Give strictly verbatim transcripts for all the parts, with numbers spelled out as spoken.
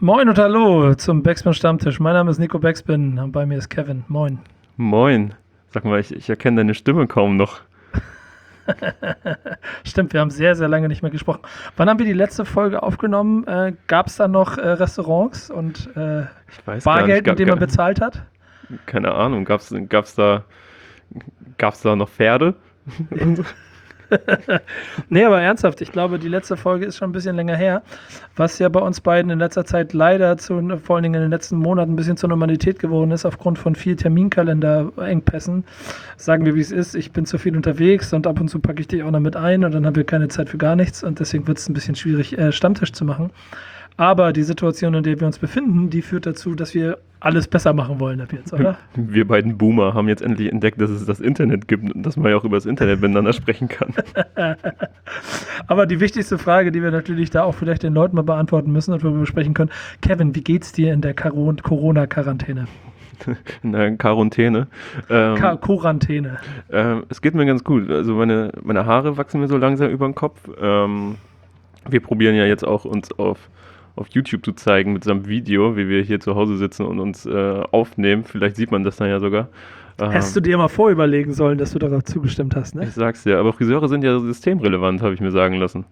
Moin und hallo zum Backspin Stammtisch. Mein Name ist Nico Backspin und bei mir ist Kevin. Moin. Moin. Sag mal, ich, ich erkenne deine Stimme kaum noch. Stimmt, wir haben sehr, sehr lange nicht mehr gesprochen. Wann haben wir die letzte Folge aufgenommen? Äh, Gab es da noch äh, Restaurants und äh, Ich weiß Bargeld, gar mit nicht. dem man Ga- bezahlt hat? Keine Ahnung. Gab's, gab's da, gab's da noch Pferde? Nee, aber ernsthaft, ich glaube, die letzte Folge ist schon ein bisschen länger her, was ja bei uns beiden in letzter Zeit leider, zu, vor allen Dingen in den letzten Monaten, ein bisschen zur Normalität geworden ist, aufgrund von viel Terminkalender-Engpässen. Sagen wir, wie es ist, ich bin zu viel unterwegs und ab und zu packe ich dich auch noch mit ein und dann haben wir keine Zeit für gar nichts und deswegen wird es ein bisschen schwierig, äh, Stammtisch zu machen. Aber die Situation, in der wir uns befinden, die führt dazu, dass wir alles besser machen wollen ab jetzt, oder? Wir beiden Boomer haben jetzt endlich entdeckt, dass es das Internet gibt und dass man ja auch über das Internet miteinander sprechen kann. Aber die wichtigste Frage, die wir natürlich da auch vielleicht den Leuten mal beantworten müssen und worüber wir sprechen können, Kevin, wie geht's dir in der Karo- Corona-Quarantäne? In der Quarantäne. Ähm, Ka- Quarantäne. ähm, es geht mir ganz gut. Also meine, meine Haare wachsen mir so langsam über den Kopf. Ähm, wir probieren ja jetzt auch uns auf auf YouTube zu zeigen mit so einem Video, wie wir hier zu Hause sitzen und uns äh, aufnehmen. Vielleicht sieht man das dann ja sogar. Ähm, Hättest du dir mal vorüberlegen sollen, dass du darauf zugestimmt hast, ne? Ich sag's dir, aber Friseure sind ja systemrelevant, habe ich mir sagen lassen.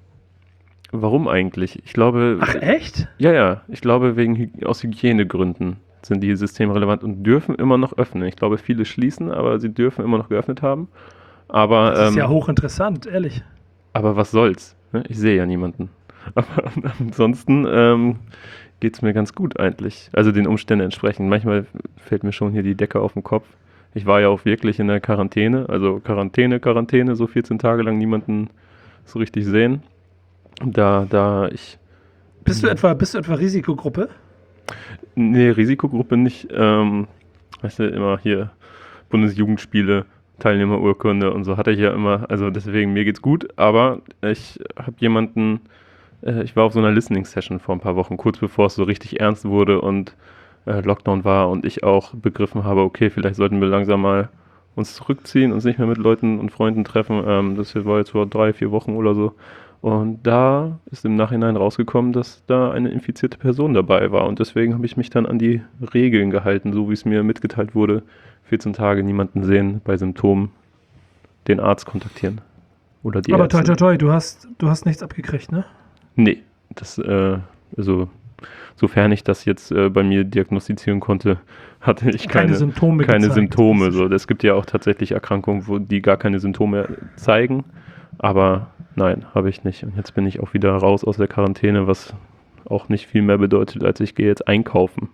Warum eigentlich? Ich glaube... Ach, echt? Ja, ja. Ich glaube, wegen Hy- aus Hygienegründen sind die systemrelevant und dürfen immer noch öffnen. Ich glaube, viele schließen, aber sie dürfen immer noch geöffnet haben. Aber, Das ist ähm, ja hochinteressant, ehrlich. aber was soll's? Ne? Ich sehe ja niemanden. Aber ansonsten ähm, geht es mir ganz gut eigentlich. Also den Umständen entsprechend. Manchmal fällt mir schon hier die Decke auf den Kopf. Ich war ja auch wirklich in der Quarantäne. Also Quarantäne, Quarantäne, so vierzehn Tage lang niemanden so richtig sehen. Da, da ich... Bist du etwa, bist du etwa Risikogruppe? Nee, Risikogruppe nicht. Ähm, weißt du, immer hier Bundesjugendspiele, Teilnehmerurkunde und so hatte ich ja immer. Also deswegen, mir geht's gut. Aber ich habe jemanden... Ich war auf so einer Listening-Session vor ein paar Wochen, kurz bevor es so richtig ernst wurde und äh, Lockdown war und ich auch begriffen habe, okay, vielleicht sollten wir langsam mal uns zurückziehen, uns nicht mehr mit Leuten und Freunden treffen. Ähm, das war jetzt vor drei, vier Wochen oder so. Und da ist im Nachhinein rausgekommen, dass da eine infizierte Person dabei war. Und deswegen habe ich mich dann an die Regeln gehalten, so wie es mir mitgeteilt wurde. vierzehn Tage niemanden sehen, bei Symptomen den Arzt kontaktieren. Oder die Aber toi, Ärztin. toi, toi, du hast, du hast nichts abgekriegt, ne? Nee, das, äh, also, sofern ich das jetzt äh, bei mir diagnostizieren konnte, hatte ich keine, Keine Symptome keine gezeigt. Symptome. So. Es gibt ja auch tatsächlich Erkrankungen, wo die gar keine Symptome zeigen, aber nein, habe ich nicht. Und jetzt bin ich auch wieder raus aus der Quarantäne, was auch nicht viel mehr bedeutet, als ich gehe jetzt einkaufen.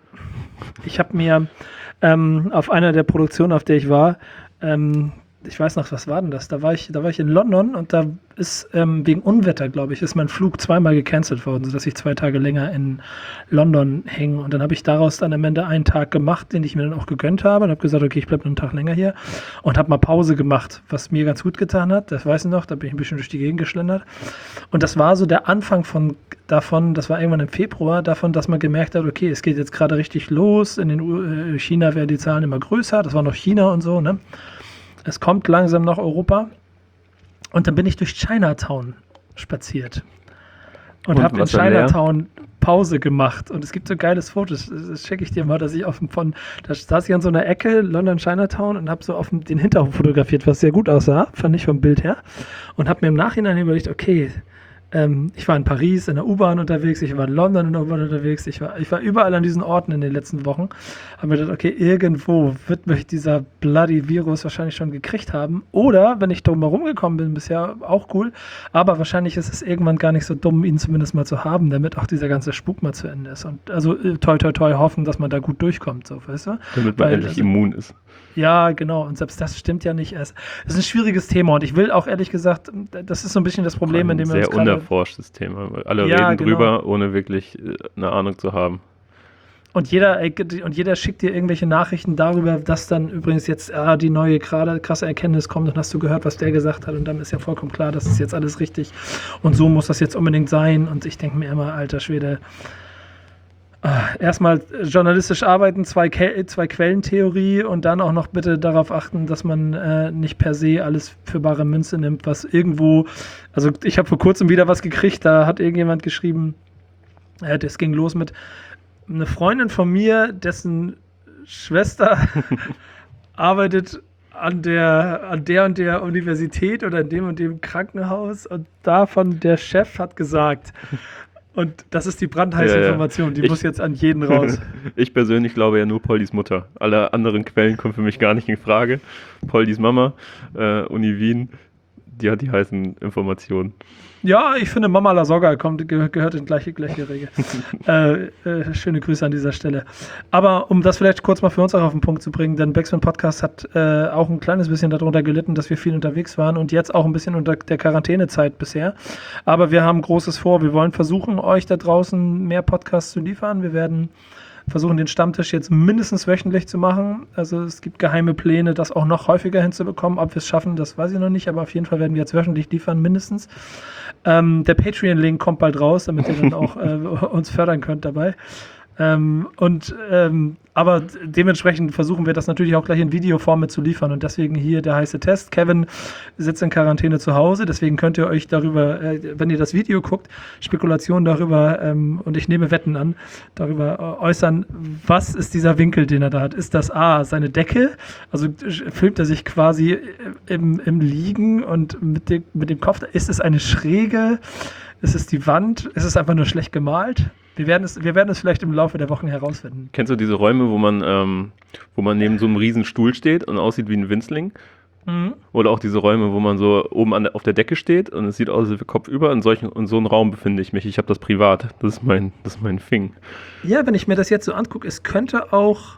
Ich habe mir ähm, auf einer der Produktionen, auf der ich war, ähm, ich weiß noch, was war denn das? Da war ich, da war ich in London und da ist ähm, wegen Unwetter, glaube ich, ist mein Flug zweimal gecancelt worden, sodass ich zwei Tage länger in London hänge. Und dann habe ich daraus dann am Ende einen Tag gemacht, den ich mir dann auch gegönnt habe und habe gesagt, okay, ich bleibe noch einen Tag länger hier und habe mal Pause gemacht, was mir ganz gut getan hat. Das weiß ich noch, da bin ich ein bisschen durch die Gegend geschlendert. Und das war so der Anfang von davon, das war irgendwann im Februar, davon, dass man gemerkt hat, okay, es geht jetzt gerade richtig los. In den U- äh, China werden die Zahlen immer größer, das war noch China und so, ne? Es kommt langsam nach Europa. Und dann bin ich durch Chinatown spaziert. Und, Und habe in was war leer? Chinatown Pause gemacht. Und es gibt so geiles Fotos. Das, das schicke ich dir mal, dass ich auf dem von, da saß ich an so einer Ecke, London Chinatown, und habe so auf dem, den Hinterhof fotografiert, was sehr gut aussah, fand ich vom Bild her. Und habe mir im Nachhinein überlegt, okay, ähm, ich war in Paris in der U-Bahn unterwegs, ich war in London in der U-Bahn unterwegs, ich war, ich war überall an diesen Orten in den letzten Wochen. Habe mir gedacht, okay, irgendwo wird mich dieser bloody Virus wahrscheinlich schon gekriegt haben. Oder, wenn ich drum herum gekommen bin, bisher auch cool. Aber wahrscheinlich ist es irgendwann gar nicht so dumm, ihn zumindest mal zu haben, damit auch dieser ganze Spuk mal zu Ende ist. Und also äh, toi toi toi hoffen, dass man da gut durchkommt, so, weißt du? Damit man Weil, endlich also, immun ist. Ja, genau. Und selbst das stimmt ja nicht erst. Das ist ein schwieriges Thema und ich will auch ehrlich gesagt, das ist so ein bisschen das Problem, in Ein dem wir sehr uns gerade... unerforschtes Thema, weil alle Ja, reden genau. drüber, ohne wirklich äh, eine Ahnung zu haben. Und jeder, ey, und jeder schickt dir irgendwelche Nachrichten darüber, dass dann übrigens jetzt ah, die neue gerade krasse Erkenntnis kommt und hast du gehört, was der gesagt hat und dann ist ja vollkommen klar, das ist jetzt alles richtig und so muss das jetzt unbedingt sein und ich denke mir immer, alter Schwede, ah, erstmal journalistisch arbeiten, zwei, Ke- zwei Quellentheorie und dann auch noch bitte darauf achten, dass man äh, nicht per se alles für bare Münze nimmt, was irgendwo, also ich habe vor kurzem wieder was gekriegt, da hat irgendjemand geschrieben, Äh, das ging los mit einer Freundin von mir, dessen Schwester arbeitet an der, an der und der Universität oder in dem und dem Krankenhaus und davon der Chef hat gesagt. Und das ist die brandheiße Ja, ja. Information, die Ich- muss jetzt an jeden raus. Ich persönlich glaube ja nur Poldis Mutter. Alle anderen Quellen kommen für mich gar nicht in Frage. Poldis Mama, äh, Uni Wien, die hat die heißen Informationen. Ja, ich finde, Mama Lasogga kommt, ge gehört in gleiche, gleiche Regel. äh, äh, schöne Grüße an dieser Stelle. Aber um das vielleicht kurz mal für uns auch auf den Punkt zu bringen, denn Backspin Podcast hat äh, auch ein kleines bisschen darunter gelitten, dass wir viel unterwegs waren und jetzt auch ein bisschen unter der Quarantänezeit bisher. Aber wir haben Großes vor. Wir wollen versuchen, euch da draußen mehr Podcasts zu liefern. Wir werden versuchen, den Stammtisch jetzt mindestens wöchentlich zu machen. Also es gibt geheime Pläne, das auch noch häufiger hinzubekommen. Ob wir es schaffen, das weiß ich noch nicht, aber auf jeden Fall werden wir jetzt wöchentlich liefern, mindestens. Ähm, der Patreon-Link kommt bald raus, damit ihr dann auch äh, uns fördern könnt dabei. Ähm, und ähm, aber dementsprechend versuchen wir das natürlich auch gleich in Videoform mit zu liefern und deswegen hier der heiße Test. Kevin sitzt in Quarantäne zu Hause, deswegen könnt ihr euch darüber, äh, wenn ihr das Video guckt, Spekulationen darüber ähm, und ich nehme Wetten an, darüber äh, äußern, was ist dieser Winkel, den er da hat. Ist das A, seine Decke, also äh, filmt er sich quasi im, im Liegen und mit dem, mit dem Kopf, ist es eine Schräge, ist es die Wand, ist es einfach nur schlecht gemalt? Wir werden es, wir werden es vielleicht im Laufe der Wochen herausfinden. Kennst du diese Räume, wo man, ähm, wo man neben so einem riesen Stuhl steht und aussieht wie ein Winzling? Mhm. Oder auch diese Räume, wo man so oben an der, auf der Decke steht und es sieht aus wie kopfüber. In, solchen, in so einem Raum befinde ich mich. Ich habe das privat. Das ist mein, das ist mein Thing. Ja, wenn ich mir das jetzt so angucke, es könnte auch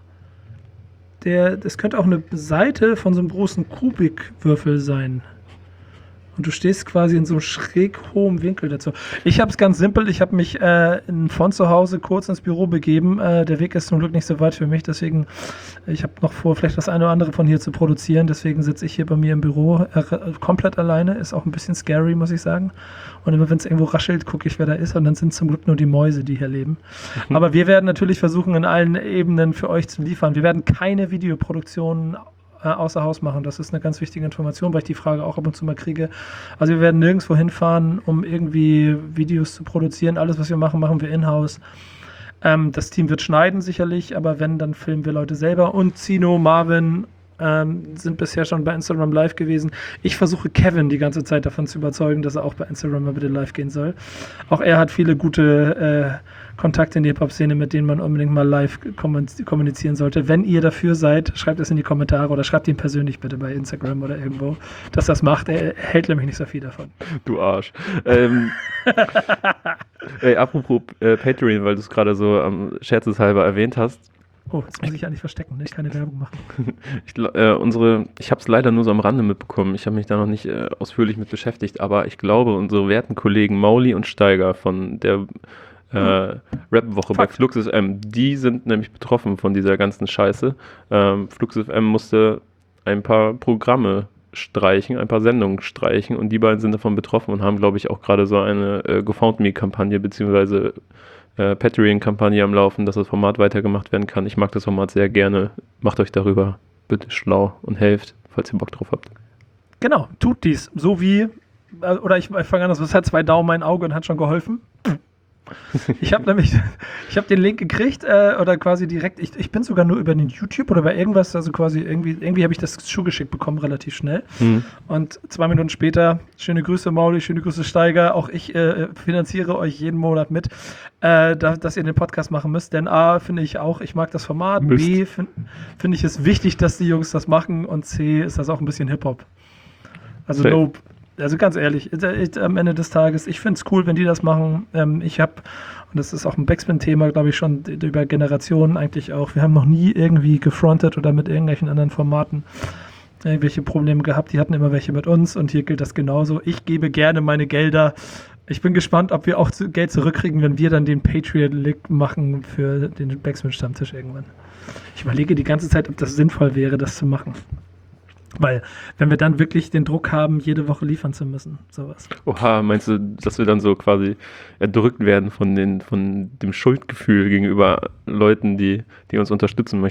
der, das könnte auch eine Seite von so einem großen Kubikwürfel sein. Und du stehst quasi in so einem schräg hohen Winkel dazu. Ich habe es ganz simpel. Ich habe mich äh, in, von zu Hause kurz ins Büro begeben. Äh, der Weg ist zum Glück nicht so weit für mich. Deswegen, ich habe noch vor, vielleicht das eine oder andere von hier zu produzieren. Deswegen sitze ich hier bei mir im Büro äh, komplett alleine. Ist auch ein bisschen scary, muss ich sagen. Und immer wenn es irgendwo raschelt, gucke ich, wer da ist. Und dann sind es zum Glück nur die Mäuse, die hier leben. Mhm. Aber wir werden natürlich versuchen, in allen Ebenen für euch zu liefern. Wir werden keine Videoproduktionen außer Haus machen. Das ist eine ganz wichtige Information, weil ich die Frage auch ab und zu mal kriege. Also wir werden nirgendwo hinfahren, um irgendwie Videos zu produzieren. Alles, was wir machen, machen wir in-house. Ähm, das Team wird schneiden sicherlich, aber wenn, dann filmen wir Leute selber. Und Zino, Marvin ähm, sind bisher schon bei Instagram live gewesen. Ich versuche Kevin die ganze Zeit davon zu überzeugen, dass er auch bei Instagram mal bitte live gehen soll. Auch er hat viele gute äh, Kontakte in die Hip-Hop-Szene, mit denen man unbedingt mal live kommunizieren sollte. Wenn ihr dafür seid, schreibt es in die Kommentare oder schreibt ihn persönlich bitte bei Instagram oder irgendwo, dass das macht. Er hält nämlich nicht so viel davon. Du Arsch. ähm, ey, apropos äh, Patreon, weil du es gerade so am ähm, scherzeshalber erwähnt hast. Oh, jetzt muss ich ja nicht verstecken, ne? Ich keine Werbung machen. Ich, äh, unsere, ich habe es leider nur so am Rande mitbekommen. Ich habe mich da noch nicht äh, ausführlich mit beschäftigt, aber ich glaube, unsere werten Kollegen Mauli und Steiger von der Äh, Rap-Woche bei Flux F M, die sind nämlich betroffen von dieser ganzen Scheiße. Ähm, Flux F M musste ein paar Programme streichen, ein paar Sendungen streichen und die beiden sind davon betroffen und haben, glaube ich, auch gerade so eine äh, GoFoundMe-Kampagne beziehungsweise äh, Patreon-Kampagne am Laufen, dass das Format weitergemacht werden kann. Ich mag das Format sehr gerne. Macht euch darüber bitte schlau und helft, falls ihr Bock drauf habt. Genau, tut dies. So wie, oder ich, ich fange an, das hat zwei Daumen, mein Auge und hat schon geholfen. Ich habe nämlich, ich habe den Link gekriegt äh, oder quasi direkt, ich, ich bin sogar nur über den YouTube oder bei irgendwas, also quasi irgendwie, irgendwie habe ich das zugeschickt bekommen, relativ schnell. Mhm. Und zwei Minuten später, schöne Grüße Mauli, schöne Grüße Steiger, auch ich äh, finanziere euch jeden Monat mit, äh, da, dass ihr den Podcast machen müsst, denn A, finde ich auch, ich mag das Format, Mist. B, finde find ich es wichtig, dass die Jungs das machen und C, ist das auch ein bisschen Hip-Hop. Also okay. Nope. Also ganz ehrlich, ich, ich, am Ende des Tages, ich finde es cool, wenn die das machen. Ähm, ich habe, und das ist auch ein Backspin-Thema, glaube ich, schon über Generationen eigentlich auch, wir haben noch nie irgendwie gefrontet oder mit irgendwelchen anderen Formaten irgendwelche Probleme gehabt. Die hatten immer welche mit uns und hier gilt das genauso. Ich gebe gerne meine Gelder. Ich bin gespannt, ob wir auch Geld zurückkriegen, wenn wir dann den Patreon-Link machen für den Backspin-Stammtisch irgendwann. Ich überlege die ganze Zeit, ob das sinnvoll wäre, das zu machen. Weil, wenn wir dann wirklich den Druck haben, jede Woche liefern zu müssen, sowas. Oha, meinst du, dass wir dann so quasi erdrückt werden von, den, von dem Schuldgefühl gegenüber Leuten, die, die uns unterstützen möchten?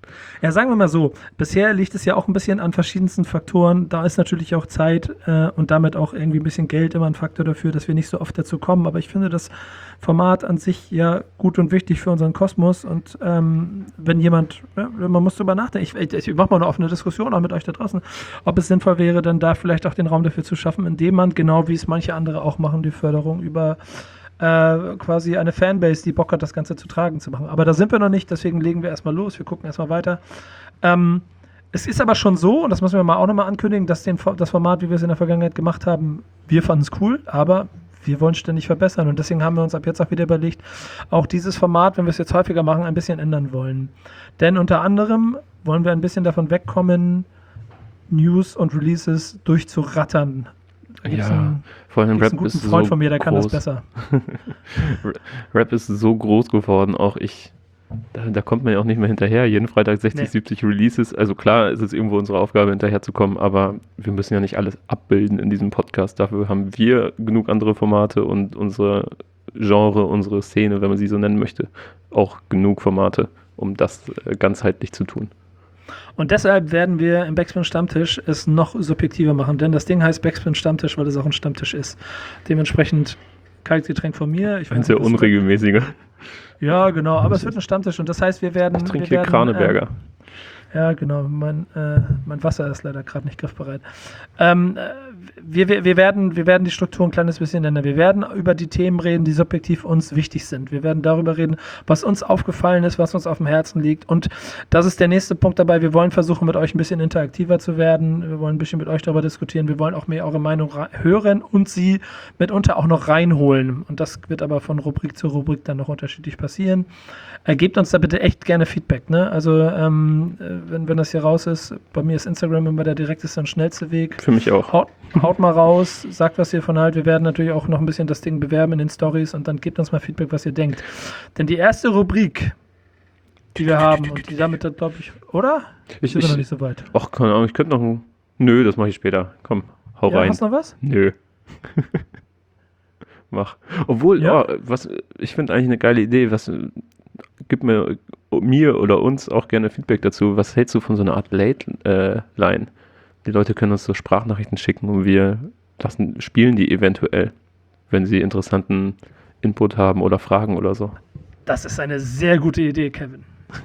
Ja, sagen wir mal so, bisher liegt es ja auch ein bisschen an verschiedensten Faktoren. Da ist natürlich auch Zeit äh, und damit auch irgendwie ein bisschen Geld immer ein Faktor dafür, dass wir nicht so oft dazu kommen. Aber ich finde das Format an sich ja gut und wichtig für unseren Kosmos. Und ähm, wenn jemand, ja, man muss drüber nachdenken, ich, ich, ich mache mal eine offene Diskussion auch mit euch da draußen, ob es sinnvoll wäre, dann da vielleicht auch den Raum dafür zu schaffen, indem man, genau wie es manche andere auch machen, die Förderung über Äh, quasi eine Fanbase, die Bock hat, das Ganze zu tragen, zu machen. Aber da sind wir noch nicht, deswegen legen wir erstmal los, wir gucken erstmal weiter. Ähm, es ist aber schon so, und das müssen wir mal auch nochmal ankündigen, dass den, das Format, wie wir es in der Vergangenheit gemacht haben, wir fanden es cool, aber wir wollen ständig verbessern und deswegen haben wir uns ab jetzt auch wieder überlegt, auch dieses Format, wenn wir es jetzt häufiger machen, ein bisschen ändern wollen. Denn unter anderem wollen wir ein bisschen davon wegkommen, News und Releases durchzurattern. Ja, einen, vor allem Rap einen guten ist Freund so von mir, der groß. kann das besser. Rap ist so groß geworden, auch ich, da, da kommt man ja auch nicht mehr hinterher. Jeden Freitag sechzig, nee. siebzig Releases. Also klar ist es irgendwo unsere Aufgabe, hinterherzukommen, aber wir müssen ja nicht alles abbilden in diesem Podcast. Dafür haben wir genug andere Formate und unsere Genre, unsere Szene, wenn man sie so nennen möchte, auch genug Formate, um das äh, ganzheitlich zu tun. Und deshalb werden wir im Backspin Stammtisch es noch subjektiver machen, denn das Ding heißt Backspin Stammtisch, weil es auch ein Stammtisch ist. Dementsprechend Kaltgetränk von mir. Ich ein sehr unregelmäßiger. Ja, genau, aber es wird ein Stammtisch und das heißt, wir werden... Ich trinke wir hier werden, Kraneberger. Ähm, ja, genau, mein, äh, mein Wasser ist leider gerade nicht griffbereit. Ähm, wir, wir, wir, werden, wir werden die Struktur ein kleines bisschen ändern. Wir werden über die Themen reden, die subjektiv uns wichtig sind. Wir werden darüber reden, was uns aufgefallen ist, was uns auf dem Herzen liegt. Und das ist der nächste Punkt dabei. Wir wollen versuchen, mit euch ein bisschen interaktiver zu werden. Wir wollen ein bisschen mit euch darüber diskutieren. Wir wollen auch mehr eure Meinung hören und sie mitunter auch noch reinholen. Und das wird aber von Rubrik zu Rubrik dann noch unterschiedlich passieren. Äh, gebt uns da bitte echt gerne Feedback. Ne? Also ähm, wenn, wenn das hier raus ist, bei mir ist Instagram immer der direkteste und schnellste Weg. Für mich auch. Haut, haut mal raus, sagt, was ihr von halt. Wir werden natürlich auch noch ein bisschen das Ding bewerben in den Stories und dann gebt uns mal Feedback, was ihr denkt. Denn die erste Rubrik, die wir haben und die damit, glaube ich, oder? Ich bin ich, noch nicht so weit. Ach, keine Ahnung, ich könnte noch ein... Nö, das mache ich später. Komm, hau Ja, rein. hast du noch was? Nö. Mach. Obwohl, Ja. oh, was, ich finde eigentlich eine geile Idee, was... Gib mir, mir oder uns auch gerne Feedback dazu. Was hältst du von so einer Art Late-Line? Äh, die Leute können uns so Sprachnachrichten schicken und wir lassen, spielen die eventuell, wenn sie interessanten Input haben oder Fragen oder so. Das ist eine sehr gute Idee, Kevin.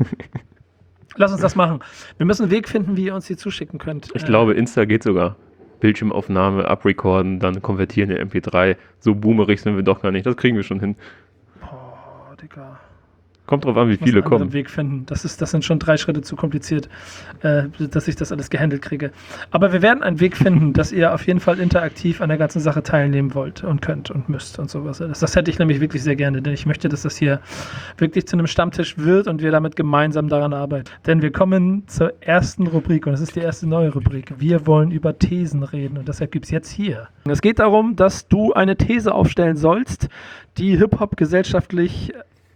Lass uns das machen. Wir müssen einen Weg finden, wie ihr uns die zuschicken könnt. Ich äh, glaube, Insta geht sogar. Bildschirmaufnahme, abrecorden, dann konvertieren in M P drei. So boomerig sind wir doch gar nicht. Das kriegen wir schon hin. Boah, Digga. Kommt drauf an, wie Ich muss viele einen anderen kommen. Weg finden. Das, ist, das sind schon drei Schritte zu kompliziert, äh, dass ich das alles gehandelt kriege. Aber wir werden einen Weg finden, dass ihr auf jeden Fall interaktiv an der ganzen Sache teilnehmen wollt und könnt und müsst und sowas. Das, das hätte ich nämlich wirklich sehr gerne, denn ich möchte, dass das hier wirklich zu einem Stammtisch wird und wir damit gemeinsam daran arbeiten. Denn wir kommen zur ersten Rubrik und das ist die erste neue Rubrik. Wir wollen über Thesen reden und deshalb gibt es jetzt hier. Es geht darum, dass du eine These aufstellen sollst, die Hip-Hop gesellschaftlich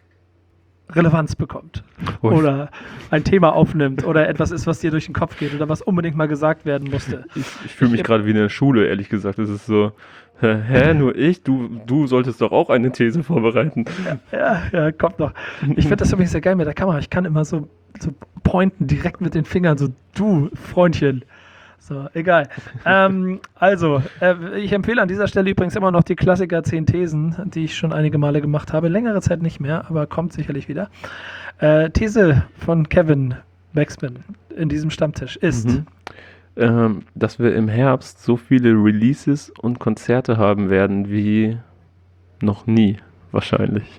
Relevanz bekommt Ui. oder ein Thema aufnimmt oder etwas ist, was dir durch den Kopf geht oder was unbedingt mal gesagt werden musste. Ich, ich fühle mich gerade wie in der Schule, ehrlich gesagt. Es ist so, hä, hä, nur ich? Du, du solltest doch auch eine These vorbereiten. Ja, ja, kommt noch. Ich finde das übrigens sehr geil mit der Kamera. Ich kann immer so, so pointen direkt mit den Fingern, so du, Freundchen. So, egal. ähm, also, äh, ich empfehle an dieser Stelle übrigens immer noch die Klassiker zehn Thesen, die ich schon einige Male gemacht habe. Längere Zeit nicht mehr, aber kommt sicherlich wieder. Äh, These von Kevin Backspin in diesem Stammtisch ist, Mhm. Ähm, dass wir im Herbst so viele Releases und Konzerte haben werden wie noch nie, wahrscheinlich.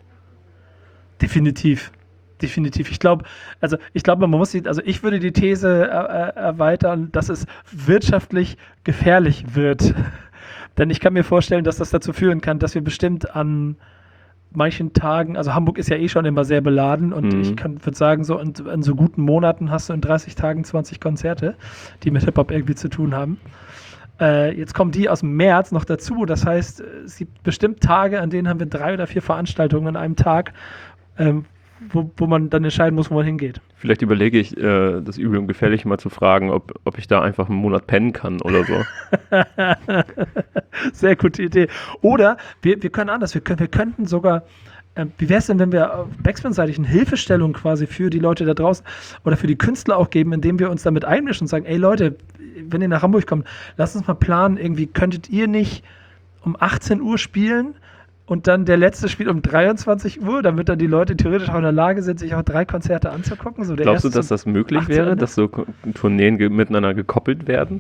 definitiv. Definitiv. Ich glaube, also ich glaube, man muss die, also ich würde die These äh, erweitern, dass es wirtschaftlich gefährlich wird. Denn ich kann mir vorstellen, dass das dazu führen kann, dass wir bestimmt an manchen Tagen, also Hamburg ist ja eh schon immer sehr beladen und Mhm. ich kann würde sagen, so in, in so guten Monaten hast du in dreißig Tagen zwanzig Konzerte, die mit Hip-Hop irgendwie zu tun haben. Äh, jetzt kommen die aus dem März noch dazu. Das heißt, es gibt bestimmt Tage, an denen haben wir drei oder vier Veranstaltungen an einem Tag, ähm, Wo, wo man dann entscheiden muss, wo man hingeht. Vielleicht überlege ich, äh, das Übel und Gefährlich mal zu fragen, ob, ob ich da einfach einen Monat pennen kann oder so. Sehr gute Idee. Oder wir, wir können anders, wir, können, wir könnten sogar äh, wie wäre es denn, wenn wir auf Backspin-seitig eine Hilfestellung quasi für die Leute da draußen oder für die Künstler auch geben, indem wir uns damit einmischen und sagen, ey Leute, wenn ihr nach Hamburg kommt, lasst uns mal planen, irgendwie könntet ihr nicht um achtzehn Uhr spielen und dann der letzte spielt um dreiundzwanzig Uhr, damit dann die Leute theoretisch auch in der Lage sind, sich auch drei Konzerte anzugucken. So der Glaubst du, dass das möglich wäre, Uhr? dass so Tourneen ge- miteinander gekoppelt werden?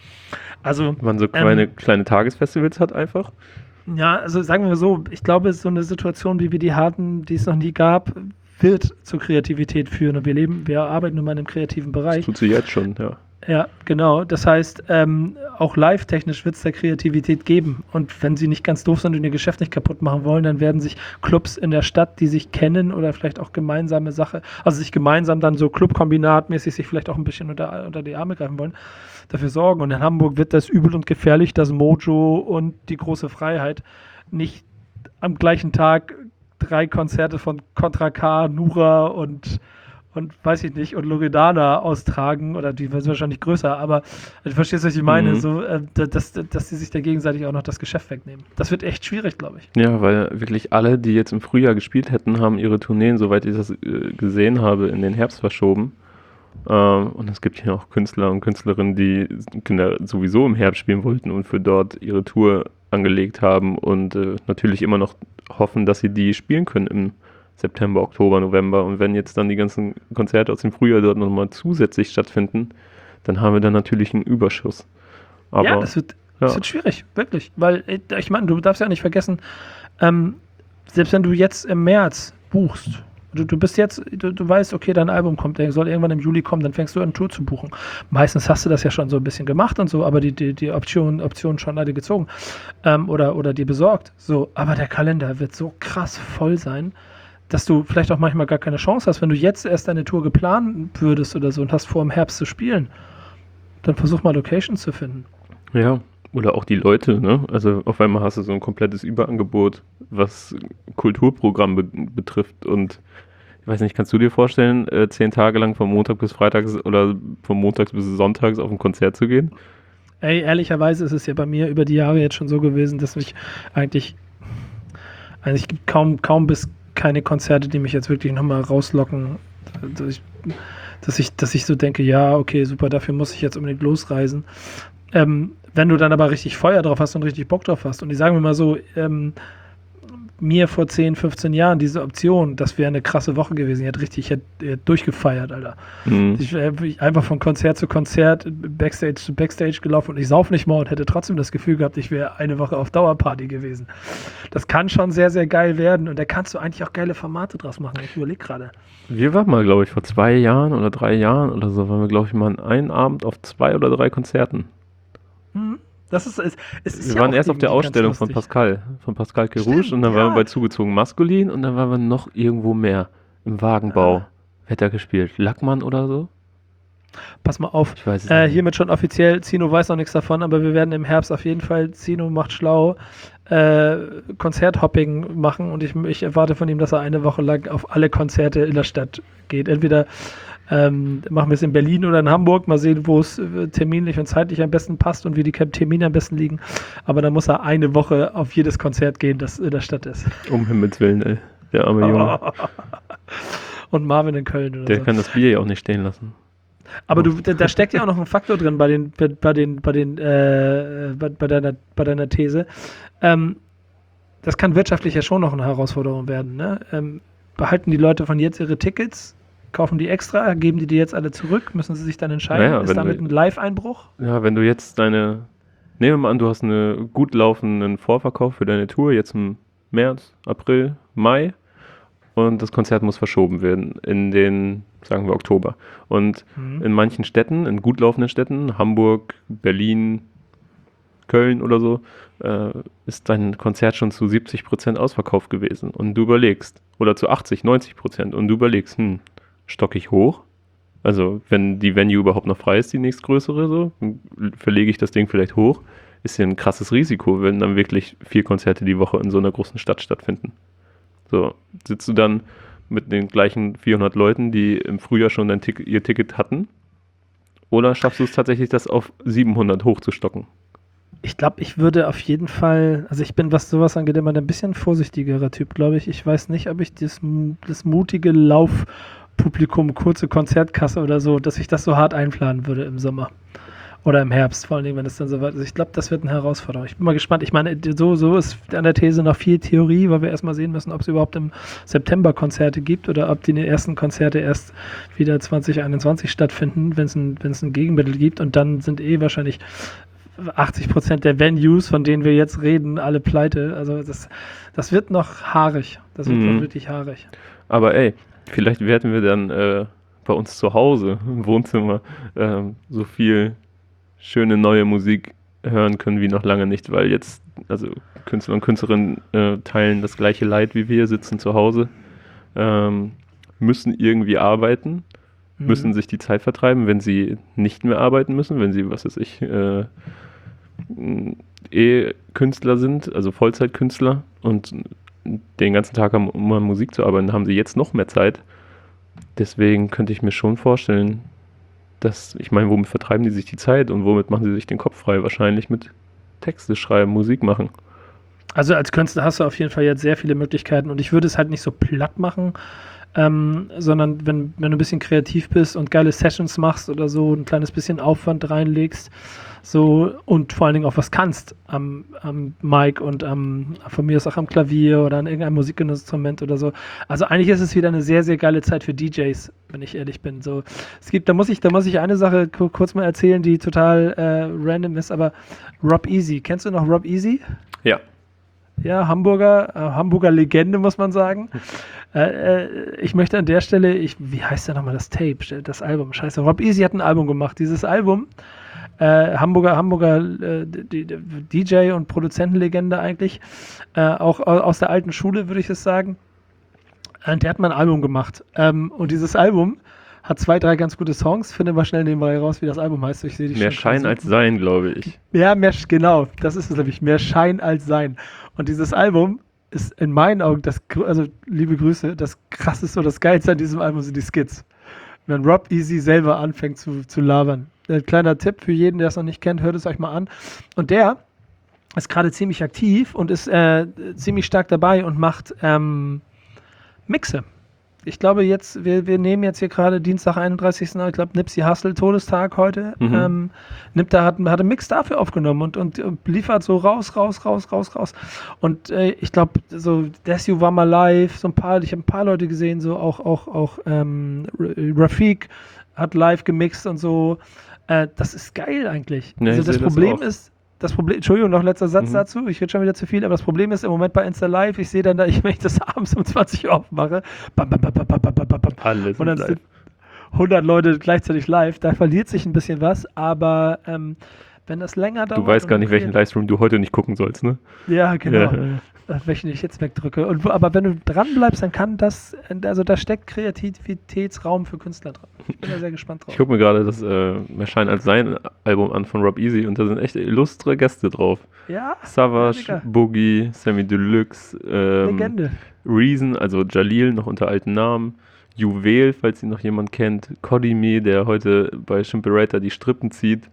Also, Man so kleine, ähm, kleine Tagesfestivals hat einfach? ja, also sagen wir so, ich glaube, so eine Situation, wie wir die hatten, die es noch nie gab, wird zur Kreativität führen. Und wir leben, wir arbeiten nun mal in einem kreativen Das Bereich. tut sie jetzt schon, ja. Ja, genau. Das heißt, ähm, auch live-technisch wird es da Kreativität geben. Und wenn sie nicht ganz doof sind und ihr Geschäft nicht kaputt machen wollen, dann werden sich Clubs in der Stadt, die sich kennen oder vielleicht auch gemeinsame Sache, also sich gemeinsam dann so Clubkombinatmäßig sich vielleicht auch ein bisschen unter, unter die Arme greifen wollen, dafür sorgen. Und in Hamburg wird das übel und gefährlich, dass Mojo und die große Freiheit nicht am gleichen Tag drei Konzerte von Contra K, Nura und und weiß ich nicht, und Loredana austragen, oder die sind wahrscheinlich größer, aber du verstehst, was ich meine, Mhm. so, äh, dass, dass die sich da gegenseitig auch noch das Geschäft wegnehmen. Das wird echt schwierig, glaube ich. Ja, weil wirklich alle, die jetzt im Frühjahr gespielt hätten, haben ihre Tourneen, soweit ich das äh, gesehen habe, in den Herbst verschoben. Ähm, und es gibt hier auch Künstler und Künstlerinnen, die Kinder sowieso im Herbst spielen wollten und für dort ihre Tour angelegt haben und äh, natürlich immer noch hoffen, dass sie die spielen können im September, Oktober, November. Und wenn jetzt dann die ganzen Konzerte aus dem Frühjahr dort nochmal zusätzlich stattfinden, dann haben wir dann natürlich einen Überschuss. Aber, ja, das wird, das ja. wird schwierig, wirklich. Weil, äh, ich meine, du darfst ja nicht vergessen, ähm, selbst wenn du jetzt im März buchst, du, du bist jetzt, du, du weißt, okay, dein Album kommt, der soll irgendwann im Juli kommen, dann fängst du an, eine Tour zu buchen. Meistens hast du das ja schon so ein bisschen gemacht und so, aber die, die, die Optionen Option schon alle gezogen ähm, oder, oder dir besorgt. So, aber der Kalender wird so krass voll sein, dass du vielleicht auch manchmal gar keine Chance hast, wenn du jetzt erst deine Tour geplant würdest oder so und hast vor, im Herbst zu spielen, dann versuch mal Locations zu finden. Ja, oder auch die Leute, ne? Also auf einmal hast du so ein komplettes Überangebot, was Kulturprogramm be- betrifft und ich weiß nicht, kannst du dir vorstellen, äh, zehn Tage lang von Montag bis Freitags oder von Montags bis Sonntags auf ein Konzert zu gehen? Ey, ehrlicherweise ist es ja bei mir über die Jahre jetzt schon so gewesen, dass mich eigentlich, eigentlich gibt kaum, kaum bis keine Konzerte, die mich jetzt wirklich nochmal rauslocken, dass ich, dass, ich, dass ich so denke, ja, okay, super, dafür muss ich jetzt unbedingt losreisen. Ähm, wenn du dann aber richtig Feuer drauf hast und richtig Bock drauf hast und ich sage mir mal so, ähm, mir vor zehn, fünfzehn Jahren diese Option, das wäre eine krasse Woche gewesen. Ich hätte richtig, ich hätte, ich hätte durchgefeiert, Alter. Mhm. Ich wäre einfach von Konzert zu Konzert, Backstage zu Backstage gelaufen und ich sauf nicht mal und hätte trotzdem das Gefühl gehabt, ich wäre eine Woche auf Dauerparty gewesen. Das kann schon sehr, sehr geil werden und da kannst du eigentlich auch geile Formate draus machen. Ich überlege gerade. Wir waren mal, glaube ich, vor zwei Jahren oder drei Jahren oder so, waren wir, glaube ich, mal einen Abend auf zwei oder drei Konzerten. Mhm. Das ist, es, es ist Wir ja waren auch erst auf der irgendwie ganz Ausstellung von lustig. Pascal, von Pascal Kerouche Stimmt, und dann ja. waren wir bei Zugezogen Maskulin und dann waren wir noch irgendwo mehr. Im Wagenbau. Ah. Wer hat da gespielt? Lackmann oder so? Pass mal auf. Ich weiß es Äh, nicht. hiermit schon offiziell, Zino weiß noch nichts davon, aber wir werden im Herbst auf jeden Fall, Zino macht schlau, äh, Konzerthopping machen und ich, ich erwarte von ihm, dass er eine Woche lang auf alle Konzerte in der Stadt geht. Entweder ähm, machen wir es in Berlin oder in Hamburg, mal sehen, wo es äh, terminlich und zeitlich am besten passt und wie die Termine am besten liegen. Aber dann muss er eine Woche auf jedes Konzert gehen, das in der Stadt ist. Um Himmels Willen, ey. Der arme Junge. Und Marvin in Köln oder Der so. kann das Bier ja auch nicht stehen lassen. Aber du, da, da steckt ja auch noch ein Faktor drin bei den, bei, bei den, bei den, äh, bei, bei deiner, bei deiner These. Ähm, das kann wirtschaftlich ja schon noch eine Herausforderung werden. Ne? Ähm, behalten die Leute von jetzt ihre Tickets, kaufen die extra, geben die die jetzt alle zurück, müssen sie sich dann entscheiden? Naja, Ist wenn damit du- ein Live-Einbruch? Ja, wenn du jetzt deine, nehmen wir mal an, du hast einen gut laufenden Vorverkauf für deine Tour, jetzt im März, April, Mai und das Konzert muss verschoben werden in den, sagen wir, Oktober. Und Mhm. in manchen Städten, in gut laufenden Städten, Hamburg, Berlin, Köln oder so, äh, ist dein Konzert schon zu siebzig Prozent ausverkauft gewesen und du überlegst, oder zu achtzig, neunzig Prozent und du überlegst, hm, stock ich hoch? Also wenn die Venue überhaupt noch frei ist, die nächstgrößere, so, verlege ich das Ding vielleicht hoch, ist ja ein krasses Risiko, wenn dann wirklich vier Konzerte die Woche in so einer großen Stadt stattfinden. So, sitzt du dann mit den gleichen vierhundert Leuten, die im Frühjahr schon dein Tick- ihr Ticket hatten, oder schaffst du es tatsächlich, das auf siebenhundert hochzustocken? Ich glaube, ich würde auf jeden Fall, also ich bin, was sowas angeht, immer ein bisschen vorsichtigerer Typ, glaube ich. Ich weiß nicht, ob ich das, das mutige Laufpublikum, kurze Konzertkasse oder so, dass ich das so hart einplanen würde im Sommer. Oder im Herbst, vor allen Dingen, wenn es dann so weit ist. Ich glaube, das wird eine Herausforderung. Ich bin mal gespannt. Ich meine, so, so ist an der These noch viel Theorie, weil wir erstmal sehen müssen, ob es überhaupt im September Konzerte gibt oder ob die ersten Konzerte erst wieder zwanzig einundzwanzig stattfinden, wenn es ein, wenn es ein Gegenmittel gibt. Und dann sind eh wahrscheinlich achtzig Prozent der Venues, von denen wir jetzt reden, alle pleite. Also das, das wird noch haarig. Das wird Mhm. noch wirklich haarig. Aber ey, vielleicht werden wir dann äh, bei uns zu Hause im Wohnzimmer ähm, so viel schöne neue Musik hören können wie noch lange nicht, weil jetzt, also Künstler und Künstlerinnen äh, teilen das gleiche Leid wie wir, sitzen zu Hause, ähm, müssen irgendwie arbeiten, Mhm. müssen sich die Zeit vertreiben, wenn sie nicht mehr arbeiten müssen, wenn sie, was weiß ich, äh, eh Künstler sind, also Vollzeitkünstler und den ganzen Tag haben, um an Musik zu arbeiten, haben sie jetzt noch mehr Zeit. Deswegen könnte ich mir schon vorstellen, dass, ich meine, womit vertreiben die sich die Zeit und womit machen sie sich den Kopf frei? Wahrscheinlich mit Texte schreiben, Musik machen. Also als Künstler hast du auf jeden Fall jetzt sehr viele Möglichkeiten und ich würde es halt nicht so platt machen, ähm, sondern wenn, wenn du ein bisschen kreativ bist und geile Sessions machst oder so, ein kleines bisschen Aufwand reinlegst, so und vor allen Dingen auch was kannst am, am Mic und am, von mir aus auch am Klavier oder an irgendeinem Musikinstrument oder so. Also eigentlich ist es wieder eine sehr, sehr geile Zeit für D Js, wenn ich ehrlich bin. So, es gibt, da muss ich, da muss ich eine Sache ku- kurz mal erzählen, die total äh, random ist, aber Rob Easy, kennst du noch Rob Easy? Ja. Ja, Hamburger, äh, Hamburger Legende, muss man sagen. Äh, äh, ich möchte an der Stelle, ich, wie heißt denn nochmal das Tape, das Album? Scheiße, Rob Easy hat ein Album gemacht. Dieses Album, äh, Hamburger, Hamburger äh, die, die D J und Produzentenlegende eigentlich, äh, auch au- aus der alten Schule, würde ich es sagen. Und der hat mal ein Album gemacht. Ähm, und dieses Album hat zwei, drei ganz gute Songs. Finde mal schnell nebenbei raus, wie das Album heißt. Ich sehe die Mehr schon Schein quasi- als Sein, glaube ich. Ja, mehr, genau, das ist es nämlich, mehr Schein als Sein. Und dieses Album ist in meinen Augen, das, gr- also liebe Grüße, das krasseste und das geilste an diesem Album sind die Skits. Wenn Rob Easy selber anfängt zu, zu labern. Ein kleiner Tipp für jeden, der es noch nicht kennt, hört es euch mal an. Und der ist gerade ziemlich aktiv und ist äh, ziemlich stark dabei und macht ähm, Mixe. Ich glaube jetzt, wir, wir nehmen jetzt hier gerade Dienstag, einunddreißigsten Ich glaube, Nipsey Hussle, Todestag heute. Mhm. Ähm, nimmt da, hat, hat einen Mix dafür aufgenommen und, und, und liefert so raus, raus, raus, raus, raus. Und äh, ich glaube, so Desu war mal live, so ein paar, ich habe ein paar Leute gesehen, so auch, auch, auch ähm, Rafik hat live gemixt und so. Äh, das ist geil eigentlich. Ja, also ich das sehe das Problem auch. ist, das Problem, Entschuldigung, noch letzter Satz Mhm. dazu, ich rede schon wieder zu viel, aber das Problem ist im Moment bei Insta Live, ich sehe dann da, ich, wenn ich das abends um zwanzig Uhr aufmache, bam, bam, bam, bam, bam, bam, bam, bam, Alles und dann live. sind hundert Leute gleichzeitig live, da verliert sich ein bisschen was, aber ähm, wenn das länger dauert... Du weißt gar und nicht, welchen Livestream du heute nicht gucken sollst, ne? Ja, genau. Ja. Äh, Welchen ich jetzt wegdrücke. Und, wo- aber wenn du dran bleibst, dann kann das, also da steckt Kreativitätsraum für Künstler dran. Ich bin da sehr gespannt drauf. Ich gucke mir gerade das äh, Mehr Schein als Sein Album an von Rob Easy und da sind echt illustre Gäste drauf. Ja, Savage, Ja, Digga. Boogie, Sammy Deluxe, ähm, Legende. Reason, also Jalil noch unter alten Namen, Juwel, falls ihn noch jemand kennt, Kodimi, der heute bei Shimperator die Strippen zieht.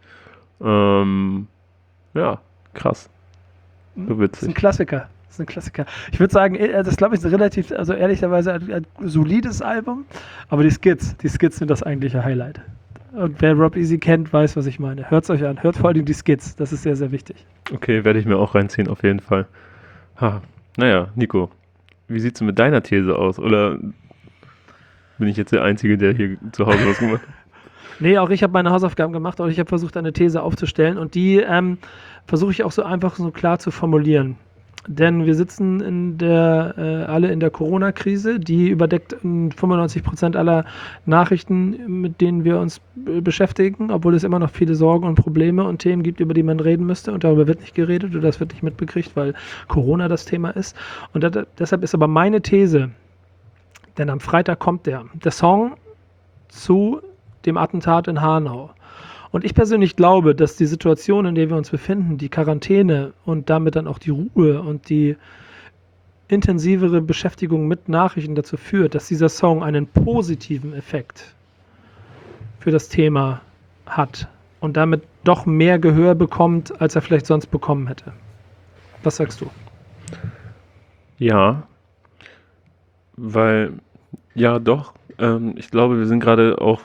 Ähm, ja, krass. So Das ist ein witzig. Klassiker. Das ist ein Klassiker. Ich würde sagen, eh, das glaube ich ist relativ, also ehrlicherweise ein, ein solides Album, aber die Skits, die Skits sind das eigentliche Highlight. Und wer Rob Easy kennt, weiß, was ich meine. Hört es euch an. Hört vor allem die Skits. Das ist sehr, sehr wichtig. Okay, werde ich mir auch reinziehen, auf jeden Fall. Ha. Naja, Nico, wie sieht's denn mit deiner These aus? Oder bin ich jetzt der Einzige, der hier zu Hause was gemacht hat? Nee, auch ich habe meine Hausaufgaben gemacht, auch ich habe versucht, eine These aufzustellen und die ähm, versuche ich auch so einfach so klar zu formulieren. Denn wir sitzen in der, äh, alle in der Corona-Krise, die überdeckt ähm, fünfundneunzig Prozent aller Nachrichten, mit denen wir uns äh, beschäftigen, obwohl es immer noch viele Sorgen und Probleme und Themen gibt, über die man reden müsste und darüber wird nicht geredet oder das wird nicht mitbekriegt, weil Corona das Thema ist. Und da, deshalb ist aber meine These, denn am Freitag kommt der, der Song zu dem Attentat in Hanau. Und ich persönlich glaube, dass die Situation, in der wir uns befinden, die Quarantäne und damit dann auch die Ruhe und die intensivere Beschäftigung mit Nachrichten dazu führt, dass dieser Song einen positiven Effekt für das Thema hat. und damit doch mehr Gehör bekommt, als er vielleicht sonst bekommen hätte. Was sagst du? Ja, weil, ja doch, ähm, ich glaube, wir sind gerade auch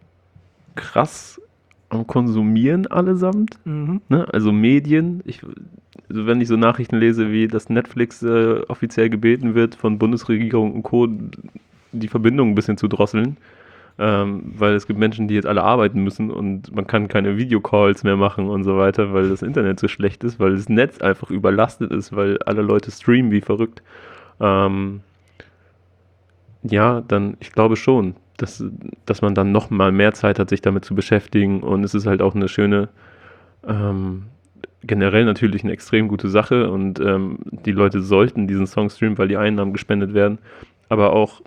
krass am Konsumieren allesamt, Mhm. ne? Also Medien, ich, also wenn ich so Nachrichten lese, wie dass Netflix äh, offiziell gebeten wird von Bundesregierung und Co., die Verbindung ein bisschen zu drosseln, ähm, weil es gibt Menschen, die jetzt alle arbeiten müssen und man kann keine Videocalls mehr machen und so weiter, weil das Internet so schlecht ist, weil das Netz einfach überlastet ist, weil alle Leute streamen wie verrückt. Ähm, ja, dann, ich glaube schon, dass, dass man dann noch mal mehr Zeit hat, sich damit zu beschäftigen, und es ist halt auch eine schöne, ähm, generell natürlich eine extrem gute Sache, und ähm, die Leute sollten diesen Song streamen, weil die Einnahmen gespendet werden, aber auch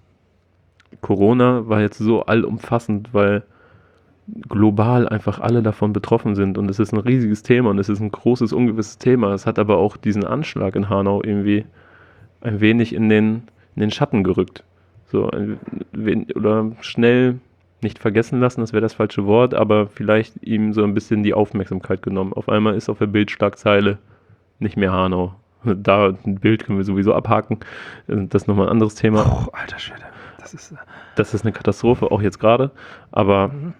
Corona war jetzt so allumfassend, weil global einfach alle davon betroffen sind, und es ist ein riesiges Thema und es ist ein großes, ungewisses Thema. Es hat aber auch diesen Anschlag in Hanau irgendwie ein wenig in den, in den Schatten gerückt. So, ein wen- oder schnell nicht vergessen lassen, das wäre das falsche Wort, aber vielleicht ihm so ein bisschen die Aufmerksamkeit genommen. Auf einmal ist auf der Bildschlagzeile nicht mehr Hanau. Da ein Bild können wir sowieso abhaken. Das ist nochmal ein anderes Thema. Oh, alter Schwede. Das ist. Äh, Das ist eine Katastrophe, auch jetzt gerade. Aber, mhm.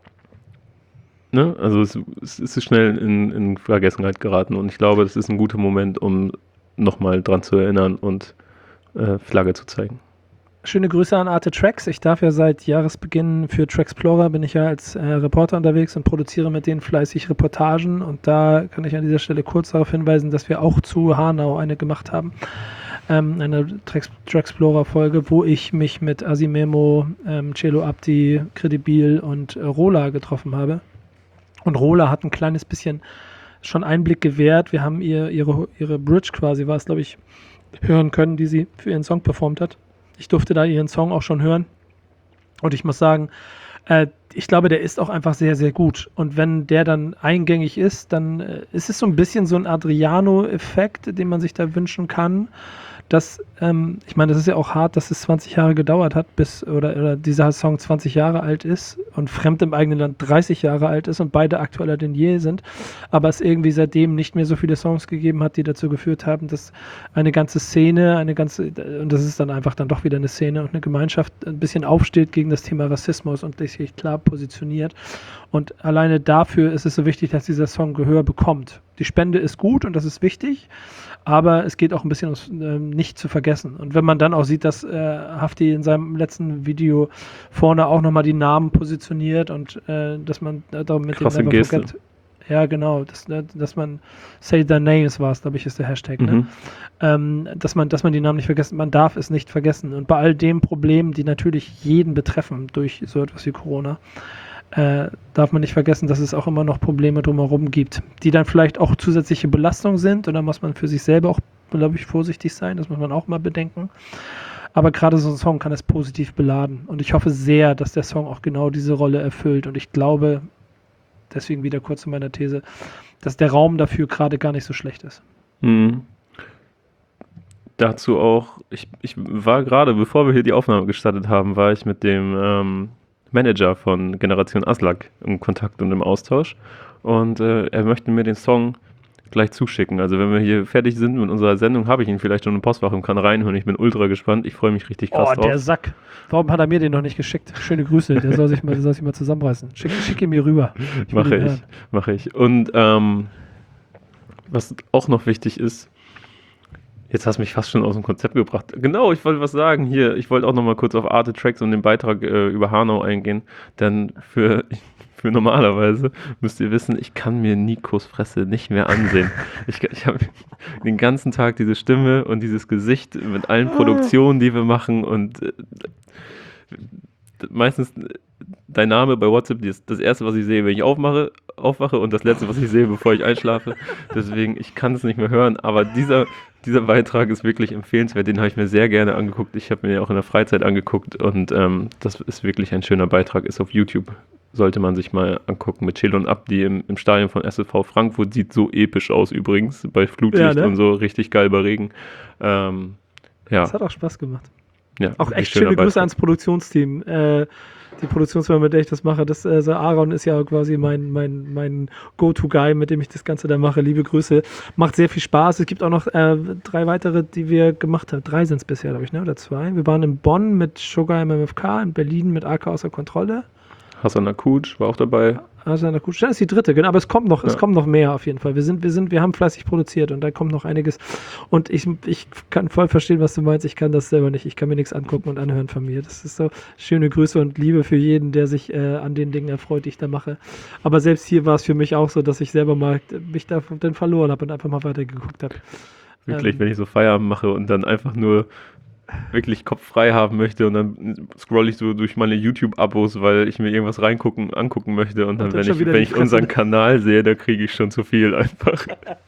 ne, also es, es ist schnell in, in Vergessenheit geraten, und ich glaube, das ist ein guter Moment, um nochmal dran zu erinnern und äh, Flagge zu zeigen. Schöne Grüße an Arte Tracks. Ich darf ja seit Jahresbeginn für Traxplorer, bin ich ja als äh, Reporter unterwegs und produziere mit denen fleißig Reportagen. Und da kann ich an dieser Stelle kurz darauf hinweisen, dass wir auch zu Hanau eine gemacht haben. Ähm, eine Traxplorer-Folge, wo ich mich mit Asimemo, ähm, Celo Abdi, Credibil und äh, Rola getroffen habe. Und Rola hat ein kleines bisschen schon Einblick gewährt. Wir haben ihr ihre, ihre Bridge quasi, war es glaube ich, hören können, die sie für ihren Song performt hat. Ich durfte da ihren Song auch schon hören. Und ich muss sagen, äh, ich glaube, der ist auch einfach sehr, sehr gut. Und wenn der dann eingängig ist, dann äh, ist es so ein bisschen so ein Adriano-Effekt, den man sich da wünschen kann. Dass, ähm, ich meine, das ist ja auch hart, dass es zwanzig Jahre gedauert hat, bis oder, oder dieser Song zwanzig Jahre alt ist und Fremd im eigenen Land dreißig Jahre alt ist und beide aktueller denn je sind, aber es irgendwie seitdem nicht mehr so viele Songs gegeben hat, die dazu geführt haben, dass eine ganze Szene, eine ganze, und das ist dann einfach dann doch wieder eine Szene und eine Gemeinschaft ein bisschen aufsteht gegen das Thema Rassismus und sich klar positioniert. Und alleine dafür ist es so wichtig, dass dieser Song Gehör bekommt. Die Spende ist gut und das ist wichtig, aber es geht auch ein bisschen ums äh, nicht zu vergessen. Und wenn man dann auch sieht, dass äh, Hafti in seinem letzten Video vorne auch nochmal die Namen positioniert und äh, dass man äh, da mit Krasse dem Never Geste. Forget, ja genau, dass, dass man Say Their Names war es, glaube ich, ist der Hashtag, ne? Mhm. Ähm, dass man, dass man die Namen nicht vergessen, man darf es nicht vergessen. Und bei all den Problemen, die natürlich jeden betreffen durch so etwas wie Corona, Äh, darf man nicht vergessen, dass es auch immer noch Probleme drumherum gibt, die dann vielleicht auch zusätzliche Belastung sind, und da muss man für sich selber auch, glaube ich, vorsichtig sein, das muss man auch mal bedenken. Aber gerade so ein Song kann es positiv beladen, und ich hoffe sehr, dass der Song auch genau diese Rolle erfüllt, und ich glaube, deswegen wieder kurz zu meiner These, dass der Raum dafür gerade gar nicht so schlecht ist. Mhm. Dazu auch, ich, ich war gerade, bevor wir hier die Aufnahme gestartet haben, war ich mit dem ähm, Manager von Generation Aslak im Kontakt und im Austausch, und äh, er möchte mir den Song gleich zuschicken. Also wenn wir hier fertig sind mit unserer Sendung, habe ich ihn vielleicht schon im Postfach und kann reinhören. Ich bin ultra gespannt. Ich freue mich richtig krass Oh, drauf. der Sack. Warum hat er mir den noch nicht geschickt? Schöne Grüße, der soll sich mal, der soll sich mal zusammenreißen. Schick, schick ihn mir rüber. Ich will Mache ihn ich, hören. mache ich. Und ähm, was auch noch wichtig ist, jetzt hast du mich fast schon aus dem Konzept gebracht. Genau, ich wollte was sagen hier. Ich wollte auch noch mal kurz auf Arte Tracks und den Beitrag äh, über Hanau eingehen, denn für, für normalerweise müsst ihr wissen, ich kann mir Nikos Fresse nicht mehr ansehen. Ich, ich habe den ganzen Tag diese Stimme und dieses Gesicht mit allen Produktionen, die wir machen, und äh, meistens dein Name bei WhatsApp, das, das erste, was ich sehe, wenn ich aufmache, aufwache, und das letzte, was ich sehe, bevor ich einschlafe. Deswegen, ich kann es nicht mehr hören, aber dieser, dieser Beitrag ist wirklich empfehlenswert, den habe ich mir sehr gerne angeguckt. Ich habe mir den auch in der Freizeit angeguckt, und ähm, das ist wirklich ein schöner Beitrag, ist auf YouTube, sollte man sich mal angucken, mit Celo und Abdi im, im Stadion von S V Frankfurt, sieht so episch aus übrigens, bei Flutlicht Ja, ne? und so, richtig geil bei Regen. Ähm, ja. Das hat auch Spaß gemacht. Ja, Auch wirklich echt schöner schöne Grüße Beitrag. ans Produktionsteam. Äh, die Produktionsfirma, mit der ich das mache, das, also Aaron ist ja quasi mein, mein, mein Go-To-Guy, mit dem ich das Ganze da mache. Liebe Grüße. Macht sehr viel Spaß. Es gibt auch noch äh, drei weitere, die wir gemacht haben. Drei sind es bisher, glaube ich, ne? Oder zwei. Wir waren in Bonn mit Sugar M M F K, in Berlin mit A K außer Kontrolle. Hassan Akutsch war auch dabei. Also na gut, das ist die dritte, genau, aber es kommt noch, es Ja. kommt noch mehr auf jeden Fall. Wir sind, wir sind, wir haben fleißig produziert und da kommt noch einiges. Und ich, ich kann voll verstehen, was du meinst. Ich kann das selber nicht. Ich kann mir nichts angucken und anhören von mir. Das ist so schöne Grüße und Liebe für jeden, der sich äh, an den Dingen erfreut, die ich da mache. Aber selbst hier war es für mich auch so, dass ich selber mal mich da dann verloren habe und einfach mal weitergeguckt habe. Wirklich, Ähm. wenn ich so Feierabend mache und dann einfach nur wirklich Kopf frei haben möchte und dann scroll ich so durch meine YouTube-Abos, weil ich mir irgendwas reingucken, angucken möchte und dann, Und dann wenn schon ich, wieder wenn die ich Fresse. unseren Kanal sehe, da kriege ich schon zu viel einfach.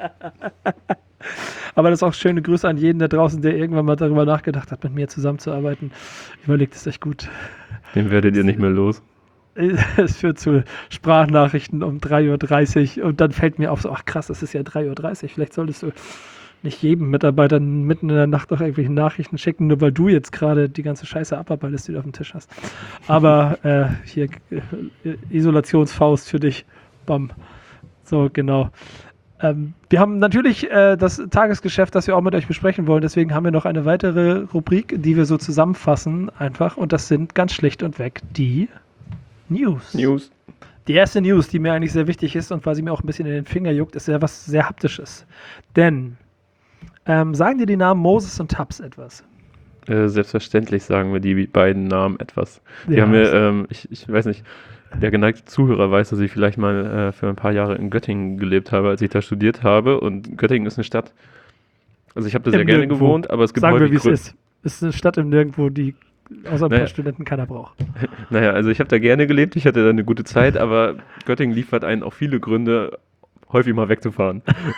Aber das ist auch schöne Grüße an jeden da draußen, der irgendwann mal darüber nachgedacht hat, mit mir zusammenzuarbeiten. Überlegt es euch gut. Den werdet ihr nicht mehr los. Es führt zu Sprachnachrichten um drei Uhr dreißig und dann fällt mir auf, so, ach krass, es ist ja drei Uhr dreißig, vielleicht solltest du nicht jedem Mitarbeiter mitten in der Nacht noch irgendwelche Nachrichten schicken, nur weil du jetzt gerade die ganze Scheiße abarbeitest, die du auf dem Tisch hast. Aber äh, hier äh, Isolationsfaust für dich. Bam. So, genau. Ähm, wir haben natürlich äh, das Tagesgeschäft, das wir auch mit euch besprechen wollen. Deswegen haben wir noch eine weitere Rubrik, die wir so zusammenfassen einfach. Und das sind ganz schlicht und weg die News. News. Die erste News, die mir eigentlich sehr wichtig ist und weil sie mir auch ein bisschen in den Finger juckt, ist ja was sehr Haptisches. Denn ähm, sagen dir die Namen Moses und Tubbs etwas? Äh, selbstverständlich sagen wir die beiden Namen etwas. Die Ja, haben wir, ähm, ich, ich weiß nicht, der geneigte Zuhörer weiß, dass ich vielleicht mal äh, für ein paar Jahre in Göttingen gelebt habe, als ich da studiert habe. Und Göttingen ist eine Stadt, also ich habe da sehr Im gerne Nirgendwo. gewohnt, aber es gibt Sagen wir, häufig wie es Gründe. ist. Es ist eine Stadt im Nirgendwo, die außer ein Naja. paar Studenten keiner braucht. Naja, also ich habe da gerne gelebt, ich hatte da eine gute Zeit, aber Göttingen liefert einen auch viele Gründe, häufig mal wegzufahren.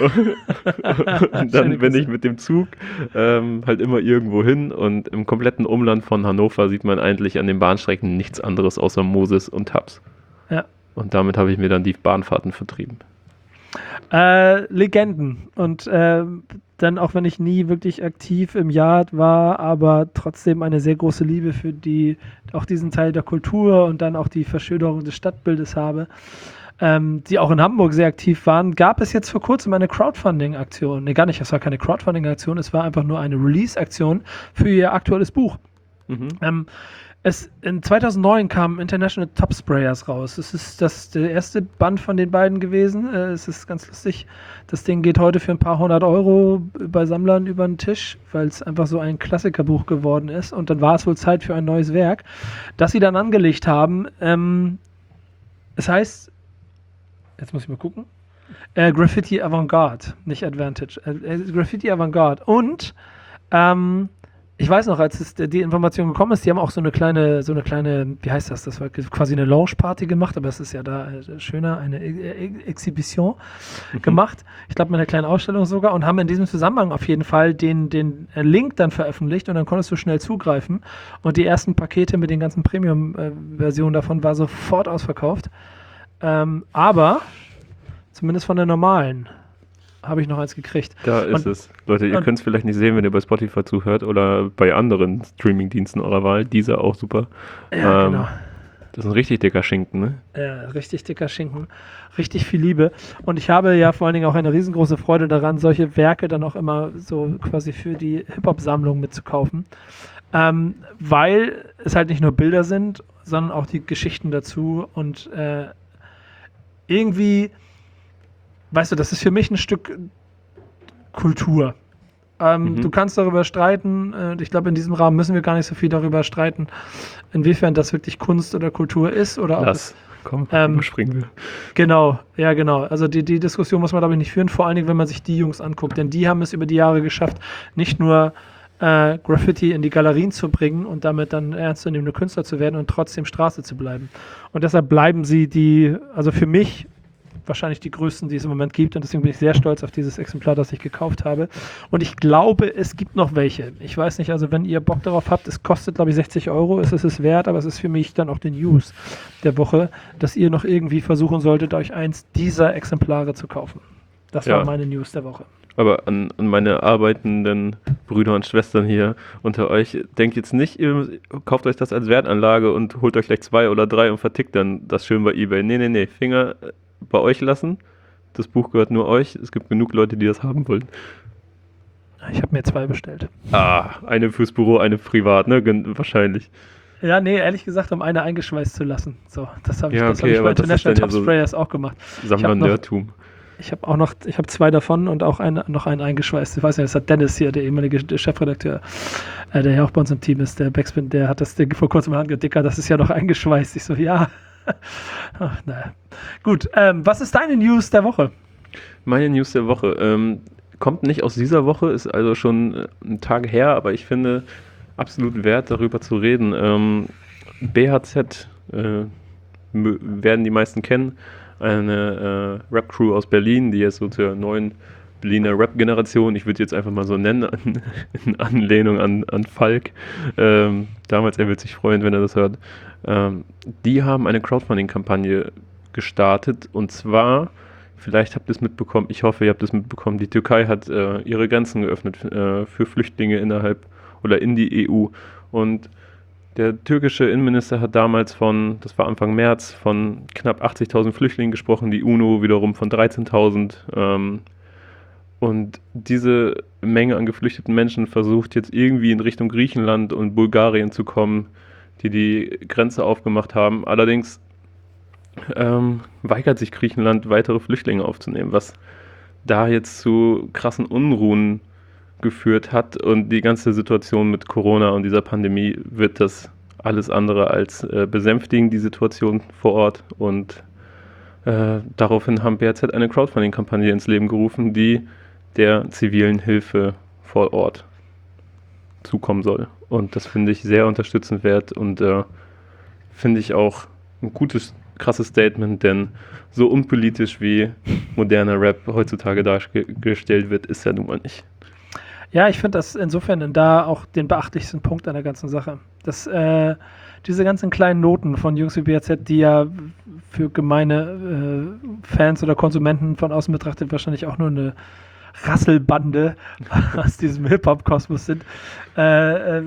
Und dann bin ich mit dem Zug ähm, halt immer irgendwo hin und im kompletten Umland von Hannover sieht man eigentlich an den Bahnstrecken nichts anderes außer Moses und Tubbs. Ja. Und damit habe ich mir dann die Bahnfahrten vertrieben. Äh, Legenden. Und äh, dann, auch wenn ich nie wirklich aktiv im Yard war, aber trotzdem eine sehr große Liebe für die, auch diesen Teil der Kultur und dann auch die Verschönerung des Stadtbildes habe, ähm, die auch in Hamburg sehr aktiv waren, gab es jetzt vor kurzem eine Crowdfunding-Aktion. Nee, gar nicht, es war keine Crowdfunding-Aktion, es war einfach nur eine Release-Aktion für ihr aktuelles Buch. Mhm. Ähm, es, in zweitausendneun kam International Top Sprayers raus. Es ist das, der erste Band von den beiden gewesen. Äh, es ist ganz lustig. Das Ding geht heute für ein paar hundert Euro bei Sammlern über den Tisch, weil es einfach so ein Klassikerbuch geworden ist. Und dann war es wohl Zeit für ein neues Werk, das sie dann angelegt haben. Ähm, es heißt, jetzt muss ich mal gucken, äh, Graffiti Avantgarde, nicht Advantage. Äh, Graffiti Avantgarde. Und ähm, ich weiß noch, als es die Information gekommen ist, die haben auch so eine kleine, so eine kleine, wie heißt das? Das war quasi eine Launch-Party gemacht, aber es ist ja da äh, schöner, eine e e Exhibition mhm. gemacht. Ich glaube, mit einer kleinen Ausstellung sogar und haben in diesem Zusammenhang auf jeden Fall den, den Link dann veröffentlicht und dann konntest du schnell zugreifen. Und die ersten Pakete mit den ganzen Premium-Versionen davon war sofort ausverkauft. Ähm, aber zumindest von der normalen habe ich noch eins gekriegt. Da ist und, es. Leute, ihr könnt es vielleicht nicht sehen, wenn ihr bei Spotify zuhört oder bei anderen Streamingdiensten eurer Wahl. Dieser auch super. Ja, ähm, genau. Das ist ein richtig dicker Schinken, ne? Ja, richtig dicker Schinken. Richtig viel Liebe. Und ich habe ja vor allen Dingen auch eine riesengroße Freude daran, solche Werke dann auch immer so quasi für die Hip-Hop-Sammlung mitzukaufen. Ähm, weil es halt nicht nur Bilder sind, sondern auch die Geschichten dazu und äh, irgendwie, weißt du, das ist für mich ein Stück Kultur. Ähm, mhm. Du kannst darüber streiten, äh, ich glaube, in diesem Rahmen müssen wir gar nicht so viel darüber streiten, inwiefern das wirklich Kunst oder Kultur ist oder ob Lass. es, Komm, ähm, überspringen wir. Genau, ja genau. Also die, die Diskussion muss man, glaube ich, nicht führen, vor allen Dingen, wenn man sich die Jungs anguckt, denn die haben es über die Jahre geschafft, nicht nur äh, Graffiti in die Galerien zu bringen und damit dann ernstzunehmende Künstler zu werden und trotzdem Straße zu bleiben. Und deshalb bleiben sie die, also für mich wahrscheinlich die größten, die es im Moment gibt und deswegen bin ich sehr stolz auf dieses Exemplar, das ich gekauft habe. Und ich glaube, es gibt noch welche. Ich weiß nicht, also wenn ihr Bock darauf habt, es kostet, glaube ich, sechzig Euro, es ist es wert, aber es ist für mich dann auch die News der Woche, dass ihr noch irgendwie versuchen solltet, euch eins dieser Exemplare zu kaufen. Das Ja. war meine News der Woche. Aber an, an meine arbeitenden Brüder und Schwestern hier unter euch, denkt jetzt nicht, ihr kauft euch das als Wertanlage und holt euch gleich zwei oder drei und vertickt dann das schön bei eBay. Nee, nee, nee, Finger bei euch lassen. Das Buch gehört nur euch. Es gibt genug Leute, die das haben wollen. Ich habe mir zwei bestellt. Ah, eine fürs Büro, eine privat, ne? Gen- Wahrscheinlich. Ja, nee, ehrlich gesagt, um eine eingeschweißt zu lassen. So, das habe ich, Ja, das hab okay, ich bei aber das ist International dann ja Top so Sprayers auch gemacht. Sammler-Nerdtum. Ich habe auch noch, ich habe zwei davon und auch ein, noch einen eingeschweißt. Ich weiß nicht, das hat Dennis hier, der ehemalige Chefredakteur, äh, der ja auch bei uns im Team ist, der Backspin, der hat das Ding vor kurzem in die Hand gedickert, das ist ja noch eingeschweißt. Ich so, ja. Ach, naja. Gut, ähm, was ist deine News der Woche? Meine News der Woche ähm, kommt nicht aus dieser Woche, ist also schon äh, ein Tag her, aber ich finde absolut wert, darüber zu reden. Ähm, B H Z äh, m- werden die meisten kennen, eine äh, Rap-Crew aus Berlin, die jetzt so zur neuen Berliner Rap-Generation, ich würde jetzt einfach mal so nennen, an, in Anlehnung an, an Falk, ähm, damals, er wird sich freuen, wenn er das hört, ähm, die haben eine Crowdfunding-Kampagne gestartet und zwar, vielleicht habt ihr es mitbekommen, ich hoffe, ihr habt es mitbekommen, die Türkei hat äh, ihre Grenzen geöffnet äh, für Flüchtlinge innerhalb oder in die E U und der türkische Innenminister hat damals von, das war Anfang März, von knapp achtzigtausend Flüchtlingen gesprochen, die UNO wiederum von dreizehntausend. Ähm, und diese Menge an geflüchteten Menschen versucht jetzt irgendwie in Richtung Griechenland und Bulgarien zu kommen, die die Grenze aufgemacht haben. Allerdings ähm, weigert sich Griechenland, weitere Flüchtlinge aufzunehmen, was da jetzt zu krassen Unruhen geführt hat und die ganze Situation mit Corona und dieser Pandemie wird das alles andere als äh, besänftigen, die Situation vor Ort und äh, daraufhin haben B H Z eine Crowdfunding-Kampagne ins Leben gerufen, die der zivilen Hilfe vor Ort zukommen soll und das finde ich sehr unterstützenswert und äh, finde ich auch ein gutes, krasses Statement, denn so unpolitisch wie moderner Rap heutzutage dargestellt wird, ist er nun mal nicht. Ja, ich finde das insofern da auch den beachtlichsten Punkt an der ganzen Sache. Dass äh, diese ganzen kleinen Noten von Jungs wie B H Z, die ja für gemeine äh, Fans oder Konsumenten von außen betrachtet wahrscheinlich auch nur eine Rasselbande aus diesem Hip-Hop-Kosmos sind. Äh, äh,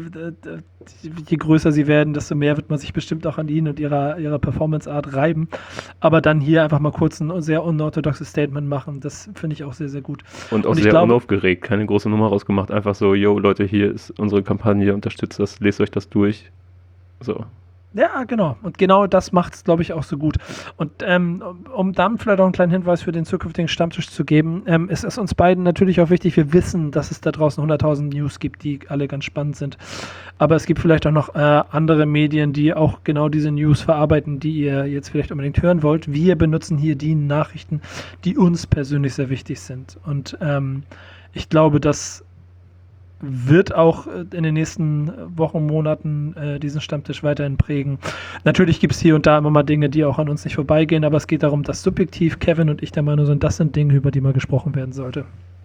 je größer sie werden, desto mehr wird man sich bestimmt auch an ihnen und ihrer, ihrer Performance-Art reiben. Aber dann hier einfach mal kurz ein sehr unorthodoxes Statement machen, das finde ich auch sehr, sehr gut. Und auch Und ich sehr glaube, unaufgeregt, keine große Nummer rausgemacht. Einfach so, yo Leute, hier ist unsere Kampagne, unterstützt das, lest euch das durch. So. Ja, genau. Und genau das macht es, glaube ich, auch so gut. Und ähm, um dann vielleicht auch einen kleinen Hinweis für den zukünftigen Stammtisch zu geben, ähm, ist es uns beiden natürlich auch wichtig, wir wissen, dass es da draußen hunderttausend News gibt, die alle ganz spannend sind. Aber es gibt vielleicht auch noch äh, andere Medien, die auch genau diese News verarbeiten, die ihr jetzt vielleicht unbedingt hören wollt. Wir benutzen hier die Nachrichten, die uns persönlich sehr wichtig sind. Und ähm, ich glaube, dass wird auch in den nächsten Wochen, Monaten äh, diesen Stammtisch weiterhin prägen. Natürlich gibt es hier und da immer mal Dinge, die auch an uns nicht vorbeigehen, aber es geht darum, dass subjektiv Kevin und ich der Meinung sind, das sind Dinge, über die mal gesprochen werden sollte.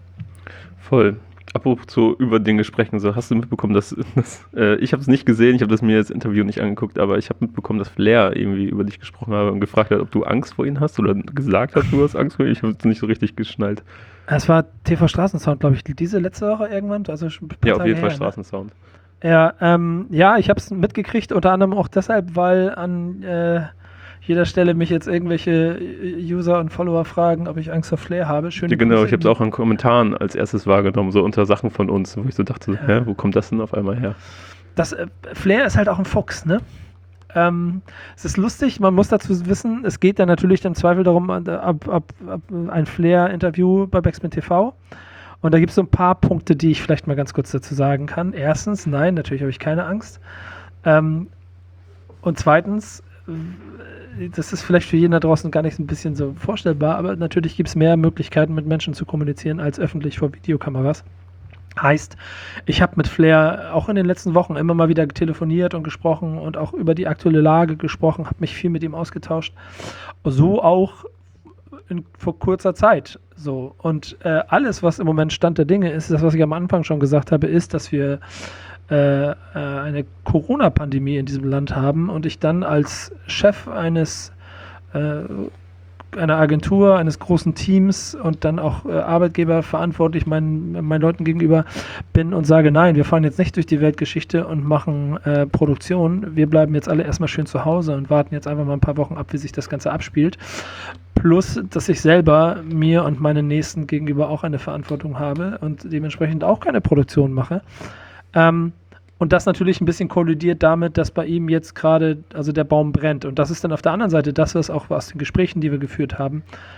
Voll. Apropos so über Dinge sprechen, so hast du mitbekommen, dass, dass äh, ich habe es nicht gesehen, ich habe das mir jetzt Interview nicht angeguckt, aber ich habe mitbekommen, dass Flair irgendwie über dich gesprochen hat und gefragt hat, ob du Angst vor ihm hast oder gesagt hast, du hast Angst vor ihm. Ich habe es nicht so richtig geschnallt. Es war T V Straßensound, glaube ich, diese letzte Woche irgendwann. Also schon ein paar Ja, auf Tage jeden Fall her, Straßensound. Ne? Ja, ähm, ja, ich habe es mitgekriegt, unter anderem auch deshalb, weil an äh, jeder Stelle mich jetzt irgendwelche User und Follower fragen, ob ich Angst vor Flair habe. Schöne Ja, genau, Grüße ich habe es auch an Kommentaren als erstes wahrgenommen, so unter Sachen von uns, wo ich so dachte, so, hä, wo kommt das denn auf einmal her? Das äh, Flair ist halt auch ein Fuchs, ne? Ähm, es ist lustig, man muss dazu wissen, es geht ja natürlich im Zweifel darum, ab, ab, ab ein Flair-Interview bei Backspin T V. Und da gibt es so ein paar Punkte, die ich vielleicht mal ganz kurz dazu sagen kann. Erstens, nein, natürlich habe ich keine Angst. Ähm, und zweitens, das ist vielleicht für jeden da draußen gar nicht ein bisschen so vorstellbar, aber natürlich gibt es mehr Möglichkeiten, mit Menschen zu kommunizieren, als öffentlich vor Videokameras. Heißt, ich habe mit Flair auch in den letzten Wochen immer mal wieder telefoniert und gesprochen und auch über die aktuelle Lage gesprochen, habe mich viel mit ihm ausgetauscht. So auch in, vor kurzer Zeit. So. Und äh, alles, was im Moment Stand der Dinge ist, das, was ich am Anfang schon gesagt habe, ist, dass wir äh, äh, eine Corona-Pandemie in diesem Land haben und ich dann als Chef eines äh, einer Agentur, eines großen Teams und dann auch äh, Arbeitgeber verantwortlich meinen, meinen Leuten gegenüber bin und sage, nein, wir fahren jetzt nicht durch die Weltgeschichte und machen äh, Produktion. Wir bleiben jetzt alle erstmal schön zu Hause und warten jetzt einfach mal ein paar Wochen ab, wie sich das Ganze abspielt. Plus, dass ich selber mir und meinen Nächsten gegenüber auch eine Verantwortung habe und dementsprechend auch keine Produktion mache. Ähm, Und das natürlich ein bisschen kollidiert damit, dass bei ihm jetzt gerade, also der Baum brennt. Und das ist dann auf der anderen Seite das, was auch aus den Gesprächen, die wir geführt haben,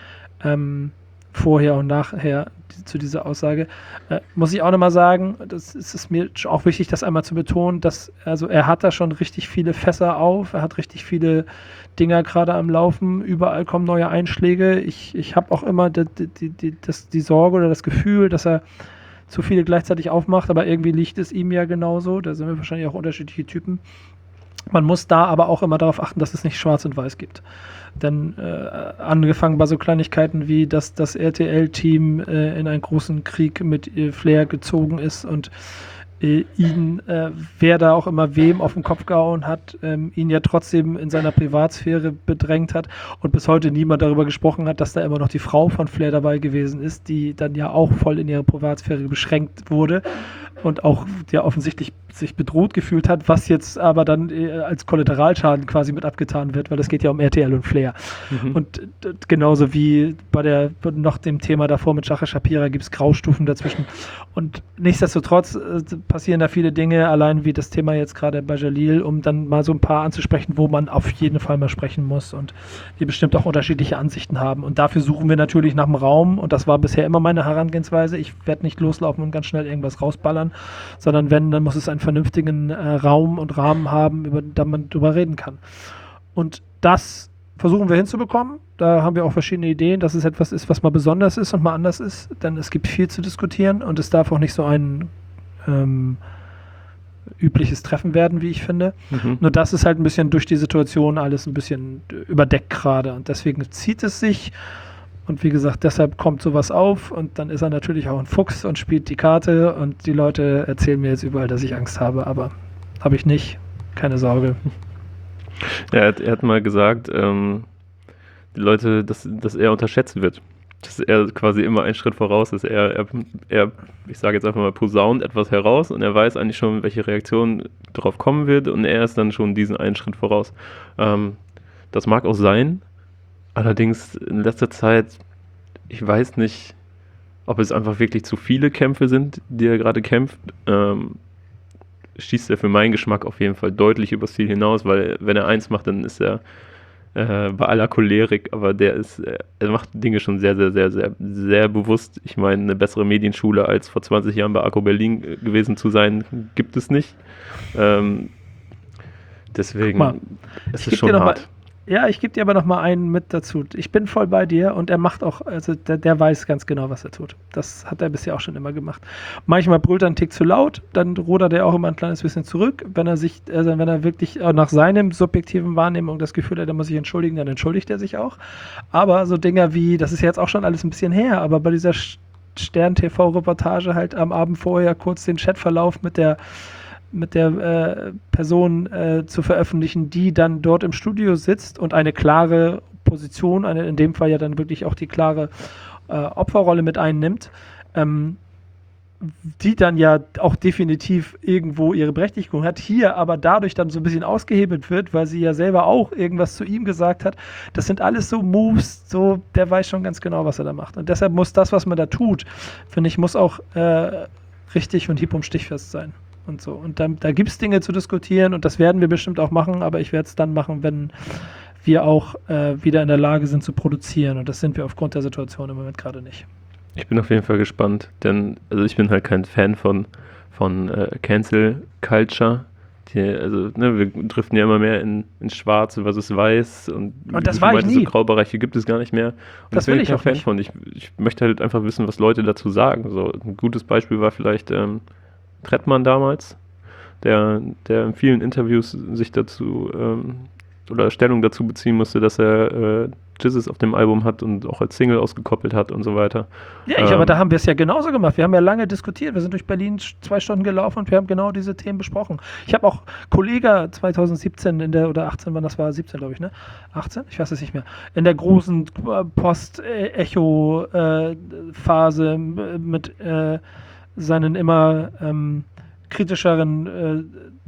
ähm, vorher und nachher die, zu dieser Aussage, äh, muss ich auch nochmal sagen, das ist es mir auch wichtig, das einmal zu betonen, dass, also er hat da schon richtig viele Fässer auf, er hat richtig viele Dinger gerade am Laufen, überall kommen neue Einschläge. Ich, ich habe auch immer die, die, die, das, die Sorge oder das Gefühl, dass er zu viele gleichzeitig aufmacht, aber irgendwie liegt es ihm ja genauso. Da sind wir wahrscheinlich auch unterschiedliche Typen. Man muss da aber auch immer darauf achten, dass es nicht schwarz und weiß gibt. Denn äh, angefangen bei so Kleinigkeiten wie, dass das R T L-Team äh, in einen großen Krieg mit äh, Flair gezogen ist und äh, ihn, äh, wer da auch immer wem auf den Kopf gehauen hat, ähm, ihn ja trotzdem in seiner Privatsphäre bedrängt hat und bis heute niemand darüber gesprochen hat, dass da immer noch die Frau von Flair dabei gewesen ist, die dann ja auch voll in ihre Privatsphäre beschränkt wurde und auch ja offensichtlich sich bedroht gefühlt hat, was jetzt aber dann äh, als Kollateralschaden quasi mit abgetan wird, weil es geht ja um R T L und Flair. Mhm. Und äh, genauso wie bei der noch dem Thema davor mit Shaka Shapira gibt es Graustufen dazwischen. Und nichtsdestotrotz äh, passieren da viele Dinge, allein wie das Thema jetzt gerade bei Jalil, um dann mal so ein paar anzusprechen, wo man auf jeden Fall mal sprechen muss und die bestimmt auch unterschiedliche Ansichten haben. Und dafür suchen wir natürlich nach dem Raum und das war bisher immer meine Herangehensweise. Ich werde nicht loslaufen und ganz schnell irgendwas rausballern, sondern wenn, dann muss es einen vernünftigen äh, Raum und Rahmen haben, über den man drüber reden kann. Und das versuchen wir hinzubekommen. Da haben wir auch verschiedene Ideen, dass es etwas ist, was mal besonders ist und mal anders ist, denn es gibt viel zu diskutieren und es darf auch nicht so ein ähm, übliches Treffen werden, wie ich finde. Mhm. Nur das ist halt ein bisschen durch die Situation alles ein bisschen überdeckt gerade und deswegen zieht es sich. Und wie gesagt, deshalb kommt sowas auf und dann ist er natürlich auch ein Fuchs und spielt die Karte und die Leute erzählen mir jetzt überall, dass ich Angst habe, aber habe ich nicht. Keine Sorge. Ja, er hat, er hat mal gesagt, ähm, die Leute, dass, dass er unterschätzt wird. Dass er quasi immer einen Schritt voraus ist. Er, er, er ich sage jetzt einfach mal, posaunt etwas heraus und er weiß eigentlich schon, welche Reaktion darauf kommen wird und er ist dann schon diesen einen Schritt voraus. Ähm, das mag auch sein. Allerdings in letzter Zeit, ich weiß nicht, ob es einfach wirklich zu viele Kämpfe sind, die er gerade kämpft. Ähm, schießt er für meinen Geschmack auf jeden Fall deutlich übers Ziel hinaus, weil wenn er eins macht, dann ist er äh, bei aller Cholerik, aber der ist, äh, er macht Dinge schon sehr, sehr, sehr, sehr, sehr bewusst. Ich meine, eine bessere Medienschule als vor zwanzig Jahren bei Arco Berlin äh, gewesen zu sein, gibt es nicht. Ähm, deswegen mal, es ist schon hart. Ja, ich gebe dir aber noch mal einen mit dazu. Ich bin voll bei dir und er macht auch, also der, der weiß ganz genau, was er tut. Das hat er bisher auch schon immer gemacht. Manchmal brüllt er einen Tick zu laut, dann rudert er auch immer ein kleines bisschen zurück. Wenn er sich, also wenn er wirklich nach seinem subjektiven Wahrnehmung das Gefühl hat, er muss sich entschuldigen, dann entschuldigt er sich auch. Aber so Dinger wie, das ist jetzt auch schon alles ein bisschen her, aber bei dieser Stern-T V-Reportage halt am Abend vorher kurz den Chatverlauf mit der mit der äh, Person äh, zu veröffentlichen, die dann dort im Studio sitzt und eine klare Position, eine, in dem Fall ja dann wirklich auch die klare äh, Opferrolle mit einnimmt, ähm, die dann ja auch definitiv irgendwo ihre Berechtigung hat, hier aber dadurch dann so ein bisschen ausgehebelt wird, weil sie ja selber auch irgendwas zu ihm gesagt hat. Das sind alles so Moves, so der weiß schon ganz genau, was er da macht. Und deshalb muss das, was man da tut, finde ich, muss auch äh, richtig und hieb- und stichfest sein. Und so. Und dann, da gibt es Dinge zu diskutieren und das werden wir bestimmt auch machen, aber ich werde es dann machen, wenn wir auch äh, wieder in der Lage sind zu produzieren und das sind wir aufgrund der Situation im Moment gerade nicht. Ich bin auf jeden Fall gespannt, denn also ich bin halt kein Fan von, von äh, Cancel Culture. Die, also ne, wir driften ja immer mehr in, in Schwarz versus Weiß und, und das war ich nie. So Graubereiche gibt es gar nicht mehr. Und das will ich kein auch Fan nicht. von. Ich, ich möchte halt einfach wissen, was Leute dazu sagen. So, ein gutes Beispiel war vielleicht ähm, Trettmann damals, der, der in vielen Interviews sich dazu ähm, oder Stellung dazu beziehen musste, dass er äh, Jizzes auf dem Album hat und auch als Single ausgekoppelt hat und so weiter. Ja, ich, ähm, aber da haben wir es ja genauso gemacht. Wir haben ja lange diskutiert. Wir sind durch Berlin zwei Stunden gelaufen und wir haben genau diese Themen besprochen. Ich habe auch Kollege zwanzig siebzehn in der, oder achtzehn, wann das war, siebzehn glaube ich, ne? achtzehn? Ich weiß es nicht mehr. In der großen Post-Echo-Phase mit äh, seinen immer ähm, kritischeren äh,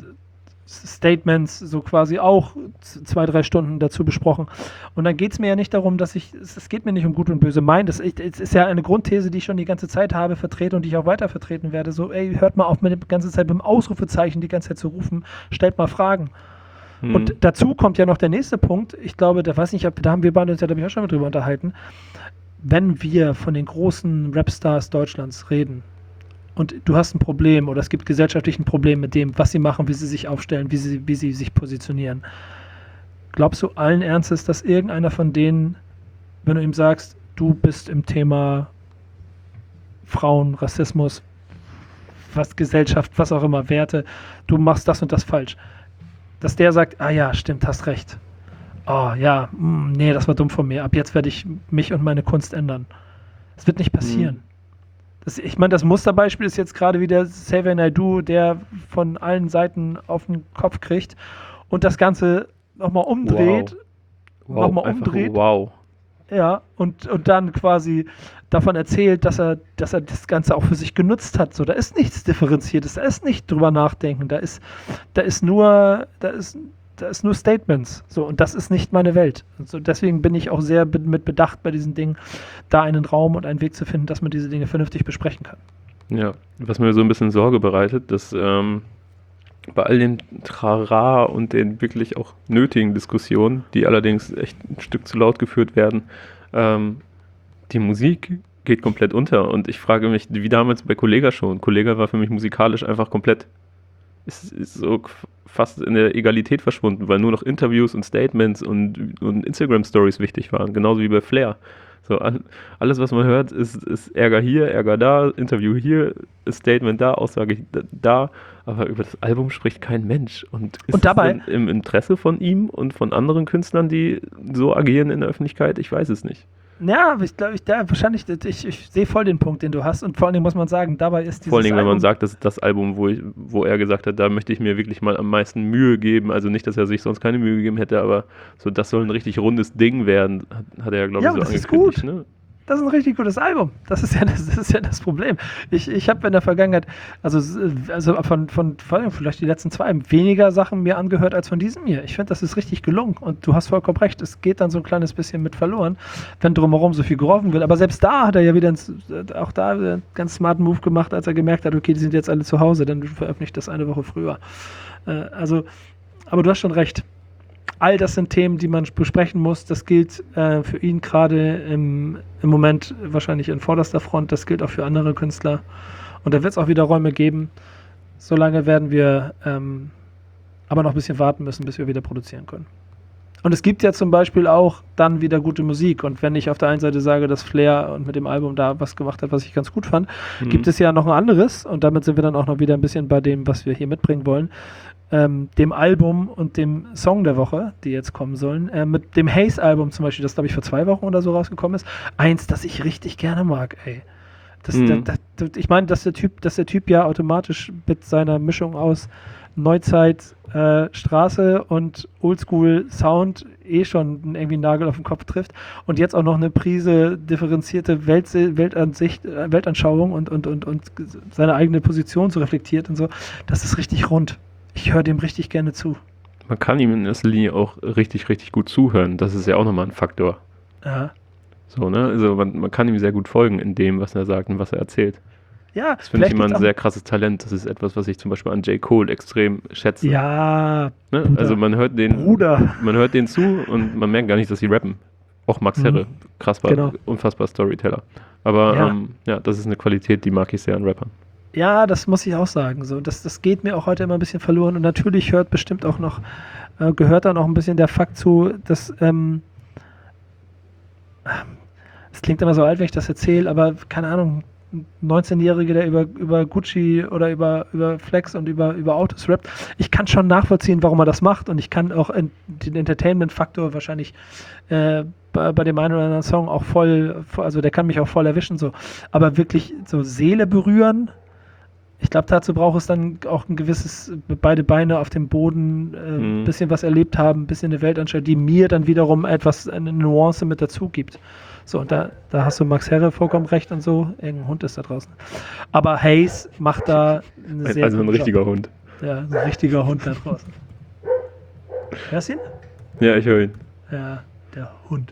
Statements so quasi auch zwei, drei Stunden dazu besprochen. Und dann geht es mir ja nicht darum, dass ich, es geht mir nicht um Gut und Böse meinen. Das ist ja eine Grundthese, die ich schon die ganze Zeit habe, vertrete und die ich auch weiter vertreten werde. So, ey, hört mal auf, mit der ganzen Zeit mit dem Ausrufezeichen die ganze Zeit zu rufen, stellt mal Fragen. Hm. Und dazu kommt ja noch der nächste Punkt. Ich glaube, da weiß nicht, da haben wir beide uns ja, glaube ich, auch schon mal drüber unterhalten. Wenn wir von den großen Rapstars Deutschlands reden, und du hast ein Problem oder es gibt gesellschaftlich ein Problem mit dem, was sie machen, wie sie sich aufstellen, wie sie, wie sie sich positionieren. Glaubst du allen Ernstes, dass irgendeiner von denen, wenn du ihm sagst, du bist im Thema Frauen, Rassismus, was Gesellschaft, was auch immer, Werte, du machst das und das falsch, dass der sagt, ah ja, stimmt, hast recht. Oh ja, mh, nee, das war dumm von mir. Ab jetzt werde ich mich und meine Kunst ändern. Das wird nicht passieren. Mhm. Das, ich meine, das Musterbeispiel ist jetzt gerade wieder Xavier Naidoo, der von allen Seiten auf den Kopf kriegt und das Ganze nochmal umdreht. Wow. Wow, nochmal umdreht. Wow. Ja, und, und dann quasi davon erzählt, dass er, dass er das Ganze auch für sich genutzt hat. So, da ist nichts Differenziertes, da ist nicht drüber nachdenken, da ist, da ist nur, da ist, da ist nur Statements. So, und das ist nicht meine Welt. Und so, deswegen bin ich auch sehr be- mit Bedacht bei diesen Dingen, da einen Raum und einen Weg zu finden, dass man diese Dinge vernünftig besprechen kann. Ja, was mir so ein bisschen Sorge bereitet, dass ähm, bei all dem Trara und den wirklich auch nötigen Diskussionen, die allerdings echt ein Stück zu laut geführt werden, ähm, die Musik geht komplett unter. Und ich frage mich, wie damals bei Kollega schon. Kollega war für mich musikalisch einfach komplett, ist, ist so fast in der Egalität verschwunden, weil nur noch Interviews und Statements und, und Instagram-Stories wichtig waren, genauso wie bei Flair. So, alles, was man hört, ist, ist Ärger hier, Ärger da, Interview hier, Statement da, Aussage da, aber über das Album spricht kein Mensch. Und ist und dabei, das im Interesse von ihm und von anderen Künstlern, die so agieren in der Öffentlichkeit? Ich weiß es nicht. Ja, ich glaube, ich, da wahrscheinlich, ich, ich sehe voll den Punkt, den du hast und vor allen Dingen muss man sagen, dabei ist dieses Vor allen Dingen, wenn Album, man sagt, das ist das Album, wo, ich, wo er gesagt hat, da möchte ich mir wirklich mal am meisten Mühe geben, also nicht, dass er sich sonst keine Mühe gegeben hätte, aber so, das soll ein richtig rundes Ding werden, hat, hat er ja, glaube ja, ich, so das angekündigt. Ist gut. Ne? Das ist ein richtig gutes Album. Das ist ja das, das, ist ja das Problem. Ich, ich habe in der Vergangenheit, also, also von, von, von vielleicht die letzten zwei, weniger Sachen mir angehört als von diesem hier. Ich finde, das ist richtig gelungen. Und du hast vollkommen recht, es geht dann so ein kleines bisschen mit verloren, wenn drumherum so viel geworfen wird. Aber selbst da hat er ja wieder einen, auch da einen ganz smarten Move gemacht, als er gemerkt hat, okay, die sind jetzt alle zu Hause, dann veröffentlicht das eine Woche früher. Äh, also, aber du hast schon recht. All das sind Themen, die man besprechen muss. Das gilt äh, für ihn gerade im, im Moment wahrscheinlich in vorderster Front. Das gilt auch für andere Künstler. Und da wird es auch wieder Räume geben. Solange werden wir ähm, aber noch ein bisschen warten müssen, bis wir wieder produzieren können. Und es gibt ja zum Beispiel auch dann wieder gute Musik. Und wenn ich auf der einen Seite sage, dass Flair und mit dem Album da was gemacht hat, was ich ganz gut fand, mhm. gibt es ja noch ein anderes. Und damit sind wir dann auch noch wieder ein bisschen bei dem, was wir hier mitbringen wollen. Ähm, dem Album und dem Song der Woche, die jetzt kommen sollen, äh, mit dem Haze-Album zum Beispiel, das glaube ich vor zwei Wochen oder so rausgekommen ist, eins, das ich richtig gerne mag, ey. Das, mhm. da, da, ich meine, dass der Typ, dass der Typ ja automatisch mit seiner Mischung aus Neuzeit, äh, Straße und Oldschool-Sound eh schon irgendwie einen Nagel auf den Kopf trifft und jetzt auch noch eine Prise differenzierte Welt, Weltansicht, äh, Weltanschauung und, und, und, und seine eigene Position so reflektiert und so, das ist richtig rund. Ich höre dem richtig gerne zu. Man kann ihm in erster Linie auch richtig, richtig gut zuhören. Das ist ja auch nochmal ein Faktor. Ja. So, ne? Also man, man kann ihm sehr gut folgen in dem, was er sagt und was er erzählt. Ja, das finde ich immer ein sehr krasses Talent. Das ist etwas, was ich zum Beispiel an J. Cole extrem schätze. Ja. Ne? Also man hört den, Bruder. man hört den zu und man merkt gar nicht, dass sie rappen. Auch Max Herre, mhm. krass, genau. unfassbar Storyteller. Aber ja. Ähm, ja, das ist eine Qualität, die mag ich sehr an Rappern. Ja, das muss ich auch sagen. So, das, das geht mir auch heute immer ein bisschen verloren. Und natürlich hört bestimmt auch noch, äh, gehört dann auch ein bisschen der Fakt zu, dass ähm, es klingt immer so alt, wenn ich das erzähle, aber keine Ahnung, neunzehnjährige, der über, über Gucci oder über, über Flex und über, über Autos rappt. Ich kann schon nachvollziehen, warum er das macht und ich kann auch in, den Entertainment-Faktor wahrscheinlich äh, bei, bei dem einen oder anderen Song auch voll, also der kann mich auch voll erwischen, so. Aber wirklich so Seele berühren, ich glaube, dazu braucht es dann auch ein gewisses, beide Beine auf dem Boden, ein äh, Mhm. bisschen was erlebt haben, ein bisschen eine Weltanschauung, die mir dann wiederum etwas, eine Nuance mit dazu gibt. So, und da, da hast du Max Herre vollkommen recht und so, irgendein Hund ist da draußen. Aber Hayes macht da einen sehr Also ein guten richtiger Job. Hund. Ja, ein richtiger Hund da draußen. Hörst du ihn? Ja, ich höre ihn. Ja, der Hund.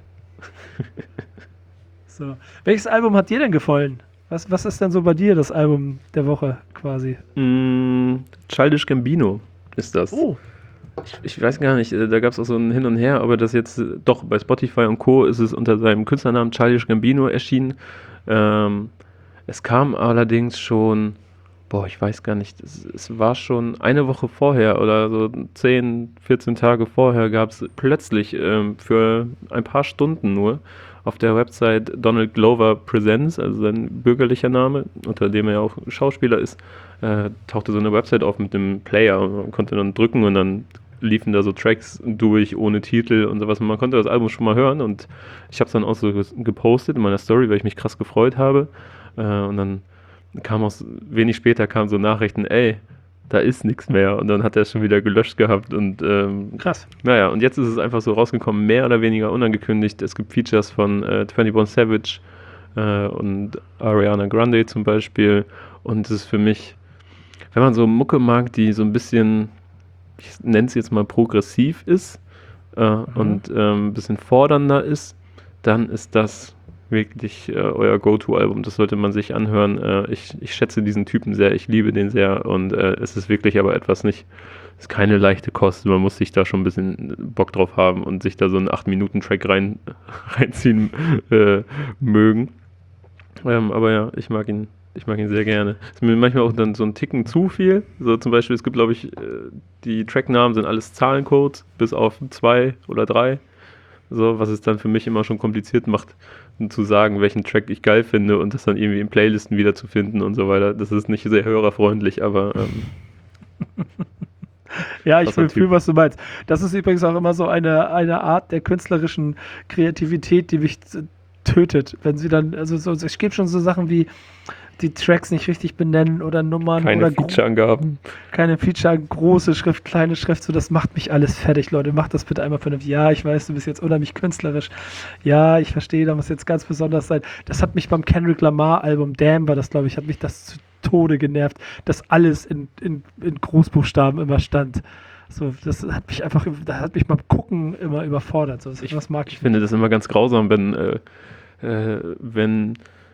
So. Welches Album hat dir denn gefallen? Was, was ist denn so bei dir das Album der Woche quasi? Mm, Childish Gambino ist das. Oh, Ich, ich weiß gar nicht, äh, da gab es auch so ein Hin und Her, aber das jetzt, äh, doch, bei Spotify und Co. ist es unter seinem Künstlernamen Childish Gambino erschienen. Ähm, es kam allerdings schon, boah, ich weiß gar nicht, es, es war schon eine Woche vorher oder so zehn, vierzehn Tage vorher gab es plötzlich ähm, für ein paar Stunden nur auf der Website Donald Glover Presents, also sein bürgerlicher Name, unter dem er ja auch Schauspieler ist, äh, tauchte so eine Website auf mit dem Player und man konnte dann drücken und dann liefen da so Tracks durch ohne Titel und sowas und man konnte das Album schon mal hören und ich habe es dann auch so ges- gepostet in meiner Story, weil ich mich krass gefreut habe äh, und dann kam auch so- wenig später kamen so Nachrichten, ey, da ist nichts mehr und dann hat er es schon wieder gelöscht gehabt und ähm, krass. naja, und jetzt ist es einfach so rausgekommen, mehr oder weniger unangekündigt. Es gibt Features von äh, einundzwanzig Savage äh, und Ariana Grande zum Beispiel. Und es ist für mich, wenn man so Mucke mag, die so ein bisschen, ich nenne es jetzt mal progressiv ist äh, und ähm, ein bisschen fordernder ist, dann ist das wirklich äh, euer Go-To-Album. Das sollte man sich anhören. Äh, ich, ich schätze diesen Typen sehr, ich liebe den sehr und äh, es ist wirklich aber etwas nicht, es ist keine leichte Kost. Man muss sich da schon ein bisschen Bock drauf haben und sich da so einen acht Minuten Track rein, reinziehen äh, mögen. Ähm, aber ja, ich mag ihn, ich mag ihn sehr gerne. Ist mir manchmal auch dann so ein Ticken zu viel. So zum Beispiel, es gibt, glaube ich, äh, die Tracknamen sind alles Zahlencodes, bis auf zwei oder drei. So, was es dann für mich immer schon kompliziert macht, zu sagen, welchen Track ich geil finde und das dann irgendwie in Playlisten wiederzufinden und so weiter. Das ist nicht sehr hörerfreundlich, aber ähm, Ja, ich Krasser fühle, Typ. was du meinst. Das ist übrigens auch immer so eine, eine Art der künstlerischen Kreativität, die mich z- tötet. Wenn sie dann, also so, es gibt schon so Sachen wie die Tracks nicht richtig benennen oder Nummern keine oder gro- Feature-Angaben. keine Feature, große Schrift, kleine Schrift, so das macht mich alles fertig, Leute. Macht das bitte einmal vernünftig. Ja, ich weiß, du bist jetzt unheimlich künstlerisch. Ja, ich verstehe, da muss jetzt ganz besonders sein. Das hat mich beim Kendrick Lamar Album Damn war das, glaube ich, hat mich das zu Tode genervt, dass alles in, in, in Großbuchstaben immer stand. So, das hat mich einfach, das hat mich beim Gucken immer überfordert. So, Ich, was mag ich ich finde das immer ganz grausam, wenn, äh, äh, wenn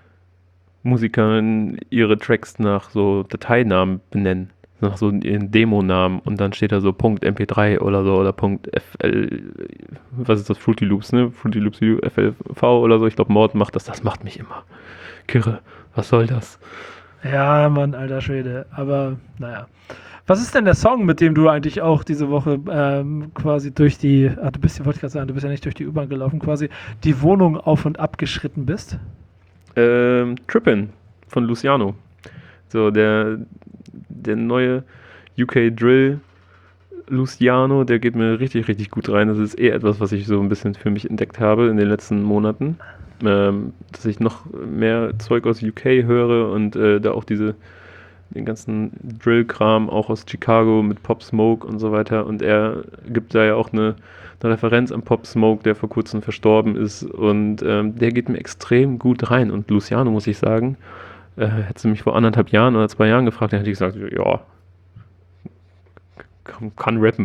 Musiker ihre Tracks nach so Dateinamen benennen, nach so ihren Demonamen und dann steht da so Punkt M P drei oder so oder Punkt F L, was ist das, Fruity Loops, ne? Fruity Loops F L V oder so, ich glaube Mord macht das, das macht mich immer kirre. Was soll das? Ja, Mann, alter Schwede. Aber naja. Was ist denn der Song, mit dem du eigentlich auch diese Woche ähm, quasi durch die, ah, du bist ja, wollte ich gerade sagen, du bist ja nicht durch die U-Bahn gelaufen, quasi die Wohnung auf und ab geschritten bist? Ähm, Trippin' von Luciano. So, der, der neue U K Drill Luciano, der geht mir richtig, richtig gut rein. Das ist eh etwas, was ich so ein bisschen für mich entdeckt habe in den letzten Monaten. Ähm, dass ich noch mehr Zeug aus U K höre und äh, da auch diese den ganzen Drill-Kram auch aus Chicago mit Pop Smoke und so weiter. Und er gibt da ja auch eine, eine Referenz an Pop Smoke, der vor kurzem verstorben ist. Und ähm, der geht mir extrem gut rein. Und Luciano, muss ich sagen, äh, hättest du mich vor anderthalb Jahren oder zwei Jahren gefragt, dann hätte ich gesagt, ja, kann, kann rappen.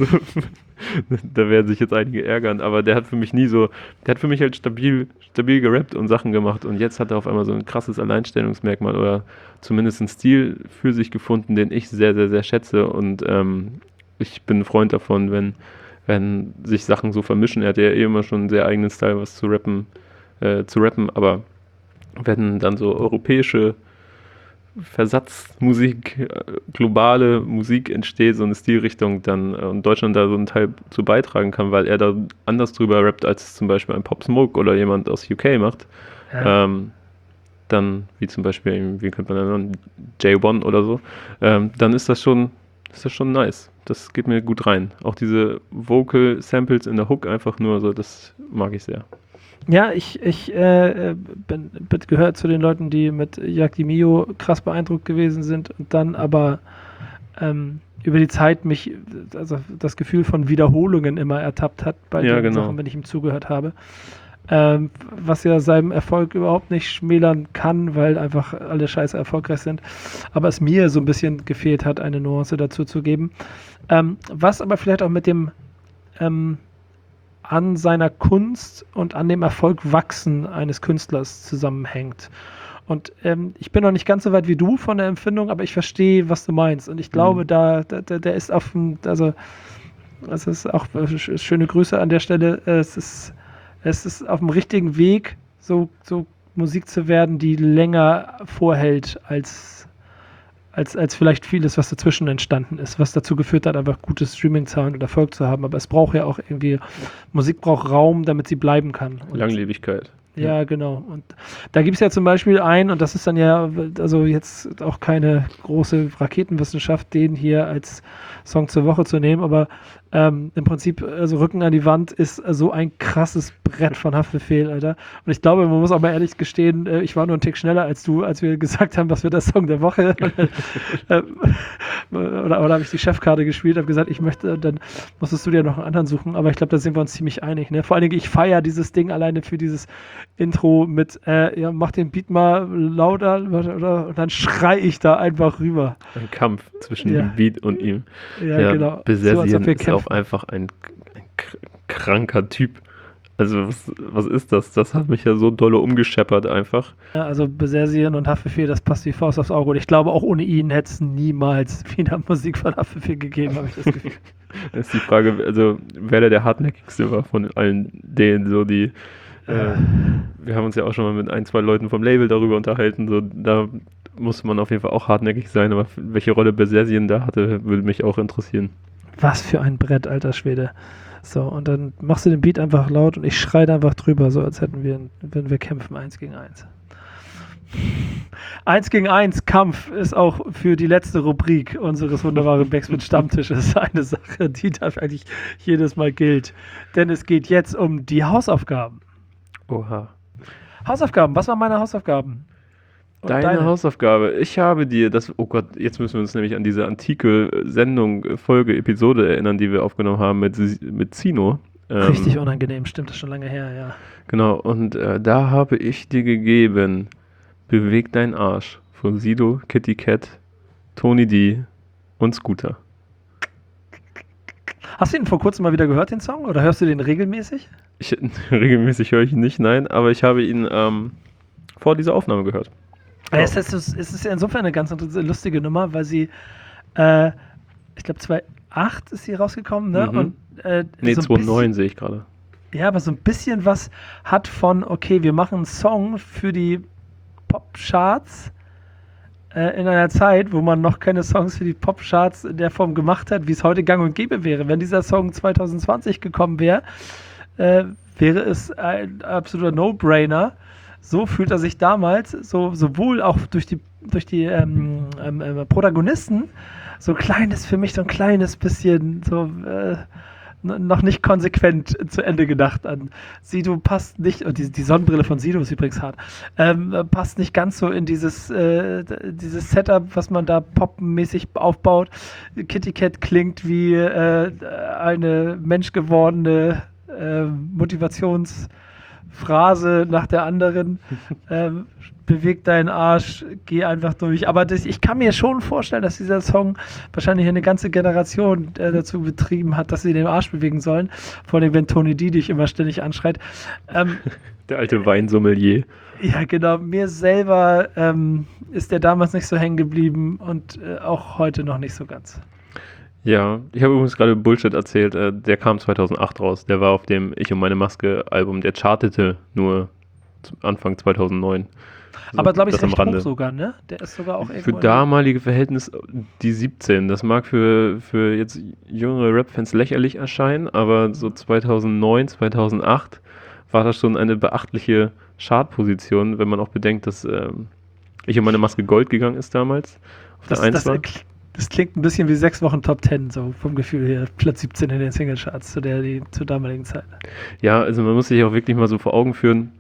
Da werden sich jetzt einige ärgern, aber der hat für mich nie so, der hat für mich halt stabil, stabil gerappt und Sachen gemacht und jetzt hat er auf einmal so ein krasses Alleinstellungsmerkmal oder zumindest einen Stil für sich gefunden, den ich sehr, sehr, sehr schätze und ähm, ich bin ein Freund davon, wenn, wenn sich Sachen so vermischen. Er hat ja eh immer schon einen sehr eigenen Style, was zu rappen, äh, zu rappen, aber wenn dann so europäische Versatzmusik, äh, globale Musik entsteht, so eine Stilrichtung, dann äh, und Deutschland da so einen Teil zu beitragen kann, weil er da anders drüber rappt, als zum Beispiel ein Pop Smoke oder jemand aus U K macht, Ja. ähm, dann, wie zum Beispiel, wie könnte man da nennen, J eins oder so, ähm, dann ist das schon, ist das schon nice. Das geht mir gut rein. Auch diese Vocal Samples in der Hook einfach nur so, das mag ich sehr. Ja, ich, ich äh, bin, bin gehört zu den Leuten, die mit Jagd Di Mio krass beeindruckt gewesen sind und dann aber ähm, über die Zeit mich, also das Gefühl von Wiederholungen immer ertappt hat bei Ja, den genau. Sachen, wenn ich ihm zugehört habe. Ähm, was ja seinem Erfolg überhaupt nicht schmälern kann, weil einfach alle Scheiße erfolgreich sind. Aber es mir so ein bisschen gefehlt hat, eine Nuance dazu zu geben. Ähm, was aber vielleicht auch mit dem ähm, an seiner Kunst und an dem Erfolg wachsen eines Künstlers zusammenhängt. Und ähm, ich bin noch nicht ganz so weit wie du von der Empfindung, aber ich verstehe, was du meinst. Und ich glaube, Mhm. da, da, der ist auf dem, also es ist auch äh, schöne Grüße an der Stelle. Es ist, es ist auf dem richtigen Weg, so, so Musik zu werden, die länger vorhält als, als, als vielleicht vieles, was dazwischen entstanden ist, was dazu geführt hat, einfach gutes Streaming-Zahlen und Erfolg zu haben. Aber es braucht ja auch irgendwie, Musik braucht Raum, damit sie bleiben kann. Und Langlebigkeit. ja, genau. Und da gibt es ja zum Beispiel einen, und das ist dann ja, also jetzt auch keine große Raketenwissenschaft, den hier als Song zur Woche zu nehmen, aber ähm, im Prinzip, also Rücken an die Wand ist so ein krasses Brett von Haftbefehl, Alter. Und ich glaube, man muss auch mal ehrlich gestehen, äh, ich war nur einen Tick schneller als du, als wir gesagt haben, was wird der Song der Woche. äh, oder oder habe ich die Chefkarte gespielt, habe gesagt, ich möchte, dann musstest du dir noch einen anderen suchen, aber ich glaube, da sind wir uns ziemlich einig. Ne? Vor allen Dingen, ich feiere dieses Ding alleine für dieses Intro mit, äh, ja, mach den Beat mal lauter, oder, und dann schrei ich da einfach rüber. Ein Kampf zwischen Ja. dem Beat und ihm. Ja, Ja, genau. Besessien wir ist kämpfen. auch einfach ein, ein kr- kranker Typ. Also was, was ist das? Das hat mich ja so dolle umgescheppert einfach. Ja, also Besessien und Haftbefehl, das passt wie Faust aufs Auge. Und ich glaube, auch ohne ihn hätte es niemals wieder Musik von Haftbefehl gegeben, habe ich das Gefühl. Das ist die Frage, also wer der der hartnäckigste war von allen denen, so die äh, wir haben uns ja auch schon mal mit ein, zwei Leuten vom Label darüber unterhalten, so da musste man auf jeden Fall auch hartnäckig sein, aber welche Rolle Besessien da hatte, würde mich auch interessieren. Was für ein Brett, alter Schwede. So, und dann machst du den Beat einfach laut und ich schreie da einfach drüber, so als hätten wir, wenn wir kämpfen, eins gegen eins. Eins gegen eins Kampf ist auch für die letzte Rubrik unseres wunderbaren Backspin Stammtisches eine Sache, die da eigentlich jedes Mal gilt. Denn es geht jetzt um die Hausaufgaben. Oha. Hausaufgaben, was waren meine Hausaufgaben? Und Deine, Hausaufgabe. Ich habe dir das, oh Gott, jetzt müssen wir uns nämlich an diese antike Sendung, Folge, Episode erinnern, die wir aufgenommen haben mit, mit Zino. Ähm, Richtig unangenehm, stimmt, das ist schon lange her, ja. Genau, und äh, da habe ich dir gegeben, Beweg deinen Arsch von Sido, Kitty Cat, Tony D und Scooter. Hast du ihn vor kurzem mal wieder gehört, den Song? Oder hörst du den regelmäßig? Ich, regelmäßig höre ich ihn nicht, nein, aber ich habe ihn ähm, vor dieser Aufnahme gehört. Ja. Es, ist, es ist ja insofern eine ganz lustige Nummer, weil sie, äh, ich glaube zweitausendacht ist sie rausgekommen, ne? Mhm. Und, äh, Nee, so ein zweitausendneun sehe ich gerade. bisschen, ja, aber so ein bisschen was hat von, okay, wir machen einen Song für die Popcharts äh, in einer Zeit, wo man noch keine Songs für die Popcharts in der Form gemacht hat, wie es heute gang und gäbe wäre. Wenn dieser Song zwanzig zwanzig gekommen wäre, äh, wäre es ein absoluter No-Brainer. So fühlt er sich damals, so, sowohl auch durch die, durch die ähm, ähm, äh, Protagonisten, so ein kleines, für mich so ein kleines bisschen, so äh, noch nicht konsequent zu Ende gedacht an. Sido passt nicht, und die, die Sonnenbrille von Sido ist übrigens hart, ähm, passt nicht ganz so in dieses, äh, dieses Setup, was man da popmäßig aufbaut. Kitty Cat klingt wie äh, eine menschgewordene äh, Motivationsphrase nach der anderen. ähm, beweg deinen Arsch, geh einfach durch. Aber das, ich kann mir schon vorstellen, dass dieser Song wahrscheinlich eine ganze Generation äh, dazu betrieben hat, dass sie den Arsch bewegen sollen. Vor allem, wenn Tony D dich immer ständig anschreit. Ähm, Der alte Weinsommelier. ja, genau. Mir selber ähm, ist der damals nicht so hängen geblieben und äh, auch heute noch nicht so ganz. Ja, ich habe übrigens gerade Bullshit erzählt. Äh, der kam zweitausendacht raus. Der war auf dem Ich und meine Maske Album. Der chartete nur Anfang zweitausendneun. So, aber glaube ich, das am recht Rande. hoch sogar, ne? Der ist sogar auch Für irgendwo... damalige Verhältnisse die siebzehn. Das mag für, für jetzt jüngere Rap-Fans lächerlich erscheinen, aber so zweitausendneun, zweitausendacht war das schon eine beachtliche Chartposition, wenn man auch bedenkt, dass ähm, Ich und meine Maske Gold gegangen ist damals. Auf Das, der eins das, war. das klingt ein bisschen wie sechs Wochen Top Ten, so vom Gefühl her. Platz siebzehn in den Singlecharts zu der die, zur damaligen Zeit. Ja, also man muss sich auch wirklich mal so vor Augen führen,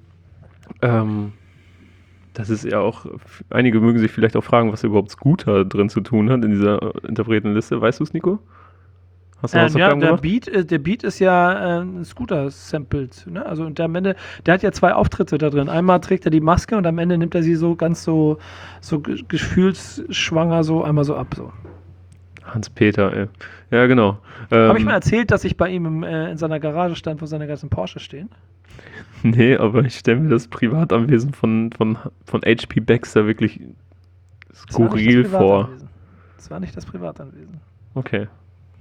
ähm, das ist ja auch, einige mögen sich vielleicht auch fragen, was überhaupt Scooter drin zu tun hat in dieser Interpretenliste. Weißt du es, Nico? Hast du Ähm, ja, Hausaufgaben der gemacht? Beat, äh, der Beat ist ja äh, ein Scooter-sampled. Ne? Also und der am Ende, der hat ja zwei Auftritte da drin. Einmal trägt er die Maske und am Ende nimmt er sie so ganz so, so ge- gefühlsschwanger so einmal so ab. So. Hans-Peter, ey. Ja, genau. Ähm, Habe ich mal erzählt, dass ich bei ihm im, äh, in seiner Garage stand, wo seine ganzen Porsche stehen? Nee, aber ich stelle mir das Privatanwesen von, von, von H P Baxter wirklich Das war nicht skurril das vor. Privatanwesen. Das war nicht das Privatanwesen. Okay.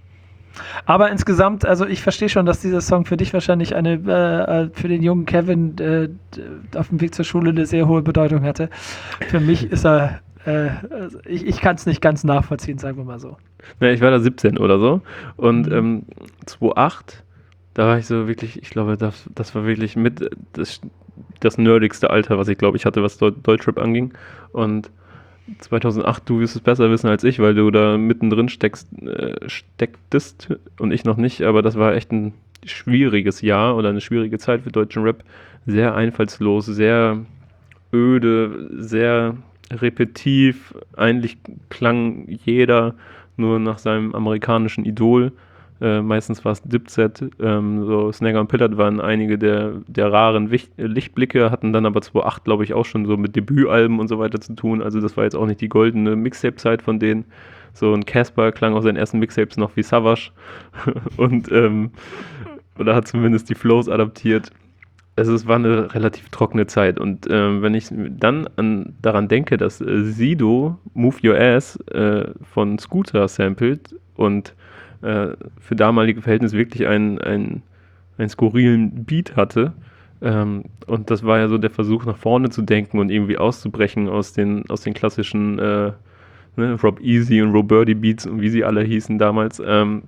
Aber insgesamt, also ich verstehe schon, dass dieser Song für dich wahrscheinlich eine, äh, für den jungen Kevin äh, auf dem Weg zur Schule eine sehr hohe Bedeutung hatte. Für mich ist er, äh, also ich, ich kann es nicht ganz nachvollziehen, sagen wir mal so. Ja, ich war da siebzehn oder so. Und Mhm. ähm, zweitausendacht, da war ich so wirklich, ich glaube, das, das war wirklich mit das, das nerdigste Alter, was ich glaube ich hatte, was Deu- Deutschrap anging. Und zweitausendacht, du wirst es besser wissen als ich, weil du da mittendrin steckst, äh, stecktest und ich noch nicht, aber das war echt ein schwieriges Jahr oder eine schwierige Zeit für deutschen Rap. Sehr einfallslos, sehr öde, sehr repetitiv. Eigentlich klang jeder nur nach seinem amerikanischen Idol. Äh, meistens war es Dipset. Ähm, so Snagger und Pillard waren einige der, der raren Wicht Lichtblicke, hatten dann aber zweitausendacht, glaube ich, auch schon so mit Debütalben und so weiter zu tun. Also das war jetzt auch nicht die goldene Mixtape-Zeit von denen. So ein Casper klang auf seinen ersten Mixtapes noch wie Savage und ähm, oder hat zumindest die Flows adaptiert. Also es war eine relativ trockene Zeit und ähm, wenn ich dann an, daran denke, dass äh, Sido Move Your Ass äh, von Scooter sampled und äh, für damalige Verhältnisse wirklich einen, einen, einen skurrilen Beat hatte, ähm, und das war ja so der Versuch nach vorne zu denken und irgendwie auszubrechen aus den, aus den klassischen äh, ne, Rob Easy und Roberti Beats und wie sie alle hießen damals, ähm,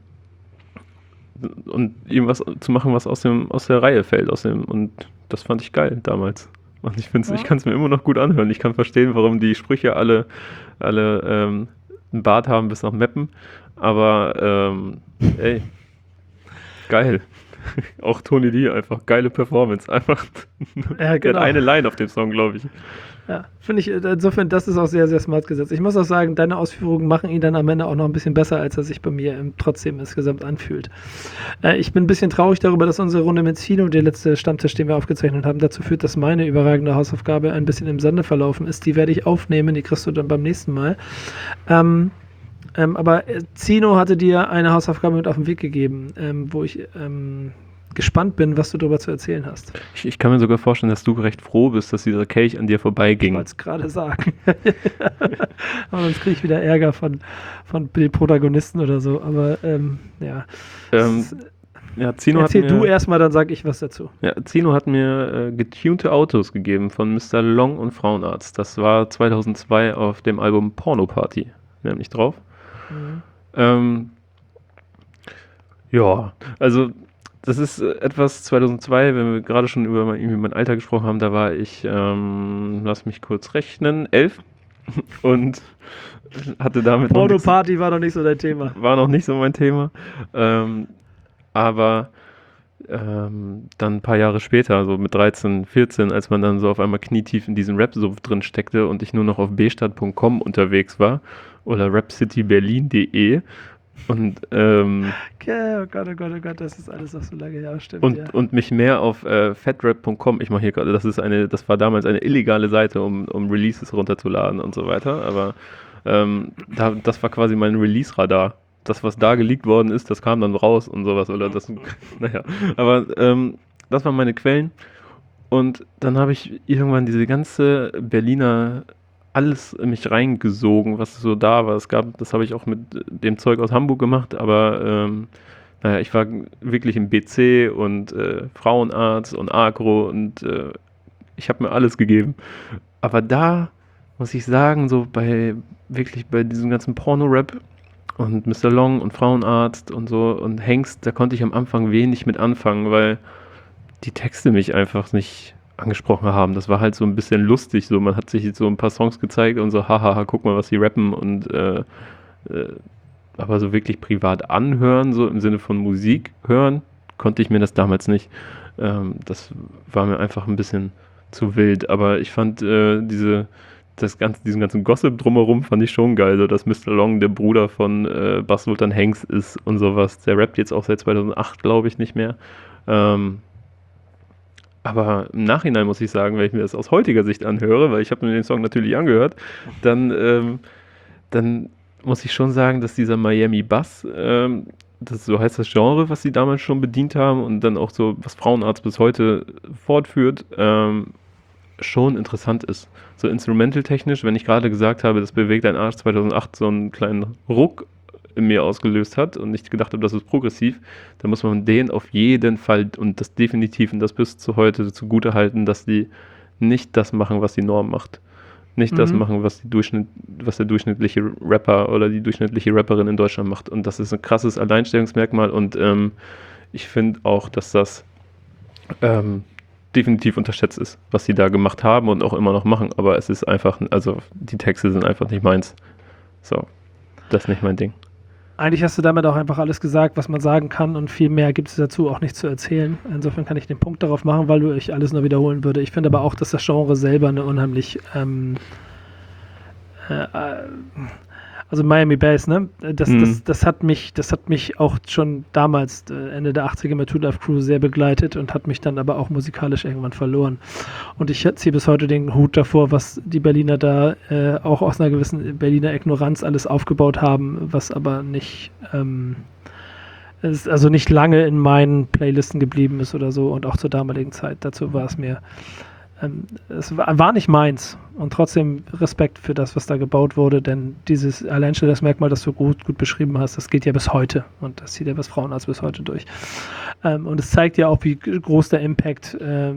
und irgendwas zu machen, was aus dem aus der Reihe fällt, aus dem, und das fand ich geil damals. Und ich finde, Ja. ich kann es mir immer noch gut anhören. Ich kann verstehen, warum die Sprüche alle alle ähm, einen Bart haben bis nach Meppen, aber ähm, ey, geil. Auch Tony D, einfach geile Performance, einfach. Ja, Der genau. hat eine Line auf dem Song, glaube ich. Ja, finde ich, insofern, das ist auch sehr, sehr smart gesetzt. Ich muss auch sagen, deine Ausführungen machen ihn dann am Ende auch noch ein bisschen besser, als er sich bei mir ähm, trotzdem insgesamt anfühlt. Äh, ich bin ein bisschen traurig darüber, dass unsere Runde mit Zino, der letzte Stammtisch, den wir aufgezeichnet haben, dazu führt, dass meine überragende Hausaufgabe ein bisschen im Sande verlaufen ist. Die werde ich aufnehmen, die kriegst du dann beim nächsten Mal. Ähm, ähm, aber äh, Zino hatte dir eine Hausaufgabe mit auf den Weg gegeben, ähm, wo ich ähm, gespannt bin, was du darüber zu erzählen hast. Ich, ich kann mir sogar vorstellen, dass du recht froh bist, dass dieser Kelch an dir Ich vorbeiging. wollte es gerade sagen. Aber sonst kriege ich wieder Ärger von, von den Protagonisten oder so. Aber ähm, ja. Ähm, S- ja, Zino hat Erzähl mir, du erstmal, dann sage ich was dazu. Ja, Zino hat mir äh, getunte Autos gegeben von Mister Long und Frauenarzt. Das war zweitausendzwei auf dem Album Porno Party, nämlich drauf. Mhm. Ähm, ja, also das ist äh, etwas zweitausendzwei, wenn wir gerade schon über mein, irgendwie mein Alter gesprochen haben, da war ich, ähm, lass mich kurz rechnen, elf und hatte damit noch nichts- Porno-Party war doch nicht so dein Thema. war noch nicht so mein Thema. Ähm, aber ähm, dann ein paar Jahre später, so mit dreizehn, vierzehn, als man dann so auf einmal knietief in diesem Rap-Sumpf drin steckte und ich nur noch auf b stadt punkt com unterwegs war oder rapcityberlin punkt de und, ähm, Okay, oh Gott, oh Gott, oh Gott, das ist alles noch so lange her, stimmt. und, ja. und mich mehr auf äh, fatrap punkt com, ich mache hier gerade, das ist eine, das war damals eine illegale Seite, um, um Releases runterzuladen und so weiter, aber ähm, da, das war quasi mein Release-Radar. Das, was da geleakt worden ist, das kam dann raus und sowas, oder das, naja, aber ähm, das waren meine Quellen und dann habe ich irgendwann diese ganze Berliner alles in mich reingesogen, was so da war. Es gab, das habe ich auch mit dem Zeug aus Hamburg gemacht, aber ähm, naja, ich war wirklich im B C und äh, Frauenarzt und Agro und äh, ich habe mir alles gegeben. Aber da muss ich sagen, so bei wirklich bei diesem ganzen Porno-Rap und Mister Long und Frauenarzt und so und Hengst, da konnte ich am Anfang wenig mit anfangen, weil die Texte mich einfach nicht angesprochen haben. Das war halt so ein bisschen lustig. So, man hat sich jetzt so ein paar Songs gezeigt und so, hahaha, guck mal, was sie rappen und äh, äh, aber so wirklich privat anhören, so im Sinne von Musik hören, konnte ich mir das damals nicht. Ähm, das war mir einfach ein bisschen zu wild. Aber ich fand äh, diese, das ganze, diesen ganzen Gossip drumherum fand ich schon geil. So, dass Mister Long der Bruder von äh, Bas Sultan Hanks ist und sowas. Der rappt jetzt auch seit zweitausendacht, glaube ich, nicht mehr. Ähm, aber im Nachhinein muss ich sagen, wenn ich mir das aus heutiger Sicht anhöre, weil ich habe mir den Song natürlich angehört, dann, ähm, dann muss ich schon sagen, dass dieser Miami Bass, ähm, das so heißt das Genre, was sie damals schon bedient haben und dann auch so, was Frauenarzt bis heute fortführt, ähm, schon interessant ist. So instrumental-technisch, wenn ich gerade gesagt habe, das bewegt ein Arsch zweitausendacht so einen kleinen Ruck in mir ausgelöst hat und nicht gedacht habe, das ist progressiv, dann muss man den auf jeden Fall und das definitiv und das bis zu heute zugute halten, dass die nicht das machen, was die Norm macht. Nicht mhm. das machen, was, die Durchschnitt, was der durchschnittliche Rapper oder die durchschnittliche Rapperin in Deutschland macht. Und das ist ein krasses Alleinstellungsmerkmal und ähm, ich finde auch, dass das ähm, definitiv unterschätzt ist, was sie da gemacht haben und auch immer noch machen. Aber es ist einfach, also die Texte sind einfach nicht meins. So, das ist nicht mein Ding. Eigentlich hast du damit auch einfach alles gesagt, was man sagen kann und viel mehr gibt es dazu auch nicht zu erzählen. Insofern kann ich den Punkt darauf machen, weil du ich alles nur wiederholen würde. Ich finde aber auch, dass das Genre selber eine unheimlich ähm, äh, also Miami Bass, ne? Das, mhm. das, das hat mich, das hat mich auch schon damals, äh, Ende der achtziger mit Two Live Crew sehr begleitet und hat mich dann aber auch musikalisch irgendwann verloren. Und ich ziehe bis heute den Hut davor, was die Berliner da äh, auch aus einer gewissen Berliner Ignoranz alles aufgebaut haben, was aber nicht ähm, ist also nicht lange in meinen Playlisten geblieben ist oder so und auch zur damaligen Zeit. Dazu war es mir Ähm, es war, war nicht meins und trotzdem Respekt für das, was da gebaut wurde, denn dieses Alleinstellungsmerkmal, das du gut, gut beschrieben hast, das geht ja bis heute und das zieht ja bis Frauenarzt bis heute durch. Ähm, und es zeigt ja auch, wie groß der Impact äh,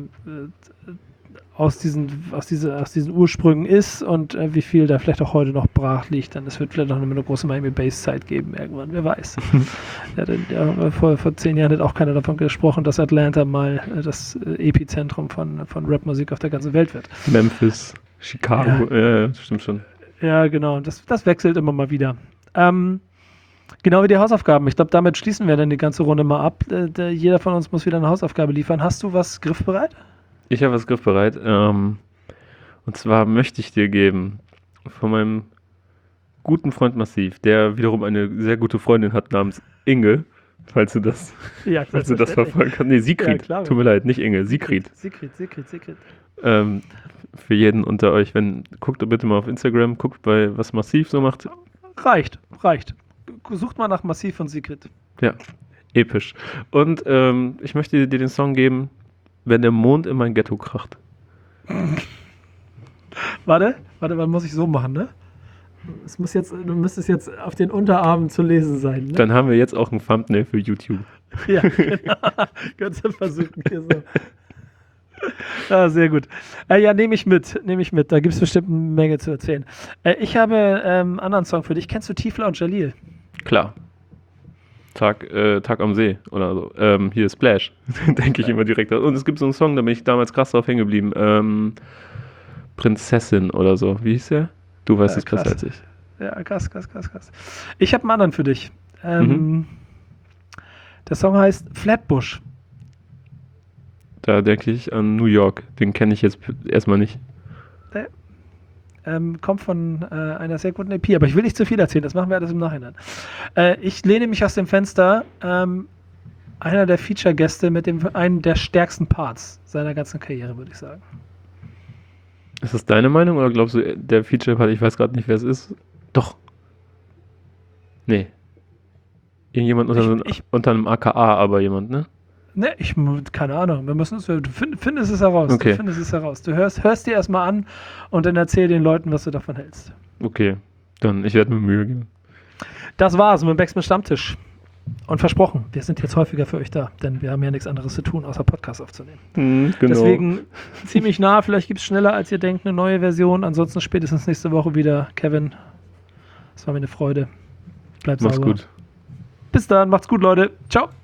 aus diesen, aus, diese, aus diesen Ursprüngen ist und äh, wie viel da vielleicht auch heute noch brach liegt. Denn es wird vielleicht noch eine große Miami Bass Zeit geben irgendwann, wer weiß. ja, denn, ja, vor, vor zehn Jahren hat auch keiner davon gesprochen, dass Atlanta mal äh, das äh, Epizentrum von, von Rapmusik auf der ganzen Welt wird. Memphis, Chicago, ja, ja stimmt schon. Ja, genau, das, das wechselt immer mal wieder. Ähm, Genau wie die Hausaufgaben. Ich glaube, damit schließen wir dann die ganze Runde mal ab. Äh, der, jeder von uns muss wieder eine Hausaufgabe liefern. Hast du was griffbereit? Ich habe was griffbereit. Ähm, und zwar möchte ich dir geben von meinem guten Freund Massiv, der wiederum eine sehr gute Freundin hat namens Inge, falls du das, ja, falls du das verfolgen kannst. Nee, Sigrid. Ja, klar, tut mir leid, nicht Inge, Sigrid. Sigrid, Sigrid, Sigrid. Ähm, für jeden unter euch, wenn, guckt bitte mal auf Instagram, guckt bei was Massiv so macht. Reicht, reicht. Sucht mal nach Massiv und Sigrid. Ja, episch. Und ähm, ich möchte dir den Song geben, wenn der Mond in mein Ghetto kracht. Warte, warte, man muss ich so machen, ne? Es muss jetzt, du müsstest jetzt auf den Unterarmen zu lesen sein, ne? Dann haben wir jetzt auch ein Thumbnail für YouTube. Ja, genau. Kannst du versuchen hier so. Ah, sehr gut. Äh, ja, nehme ich mit, nehme ich mit. Da gibt es bestimmt eine Menge zu erzählen. Äh, ich habe ähm, einen anderen Song für dich. Kennst du Tiefler und Jalil? Klar. Tag, äh, Tag am See oder so. Ähm, hier Splash, denke ich immer direkt. Und es gibt so einen Song, da bin ich damals krass drauf hängen geblieben. Ähm, Prinzessin oder so. Wie hieß der? Du weißt es ja, besser als ich. Ja, krass, krass, krass, krass. Ich habe einen anderen für dich. Ähm, mhm. Der Song heißt Flatbush. Da denke ich an New York. Den kenne ich jetzt erstmal nicht. Der ähm, kommt von äh, einer sehr guten E P, aber ich will nicht zu viel erzählen, das machen wir alles im Nachhinein. Äh, ich lehne mich aus dem Fenster. Ähm, einer der Feature-Gäste mit dem einen der stärksten Parts seiner ganzen Karriere, würde ich sagen. Ist das deine Meinung oder glaubst du, der Feature-Part, ich weiß gerade nicht, wer es ist? Doch. Nee. Irgendjemand unter, ich, ich, unter einem A K A, aber jemand, ne? Ne, ich, keine Ahnung, wir müssen es, du find, findest es heraus, okay. du findest es heraus. Du hörst, hörst dir erstmal an und dann erzähl den Leuten, was du davon hältst. Okay, dann, ich werde mir Mühe geben. Das war's mit dem Backspin Stammtisch. Und versprochen, wir sind jetzt häufiger für euch da, denn wir haben ja nichts anderes zu tun, außer Podcasts aufzunehmen. Mhm, genau. Deswegen ziemlich nah, vielleicht gibt es schneller, als ihr denkt, eine neue Version. Ansonsten spätestens nächste Woche wieder. Kevin, es war mir eine Freude. Bleibt sauber. Mach's gut. Bis dann, macht's gut, Leute. Ciao.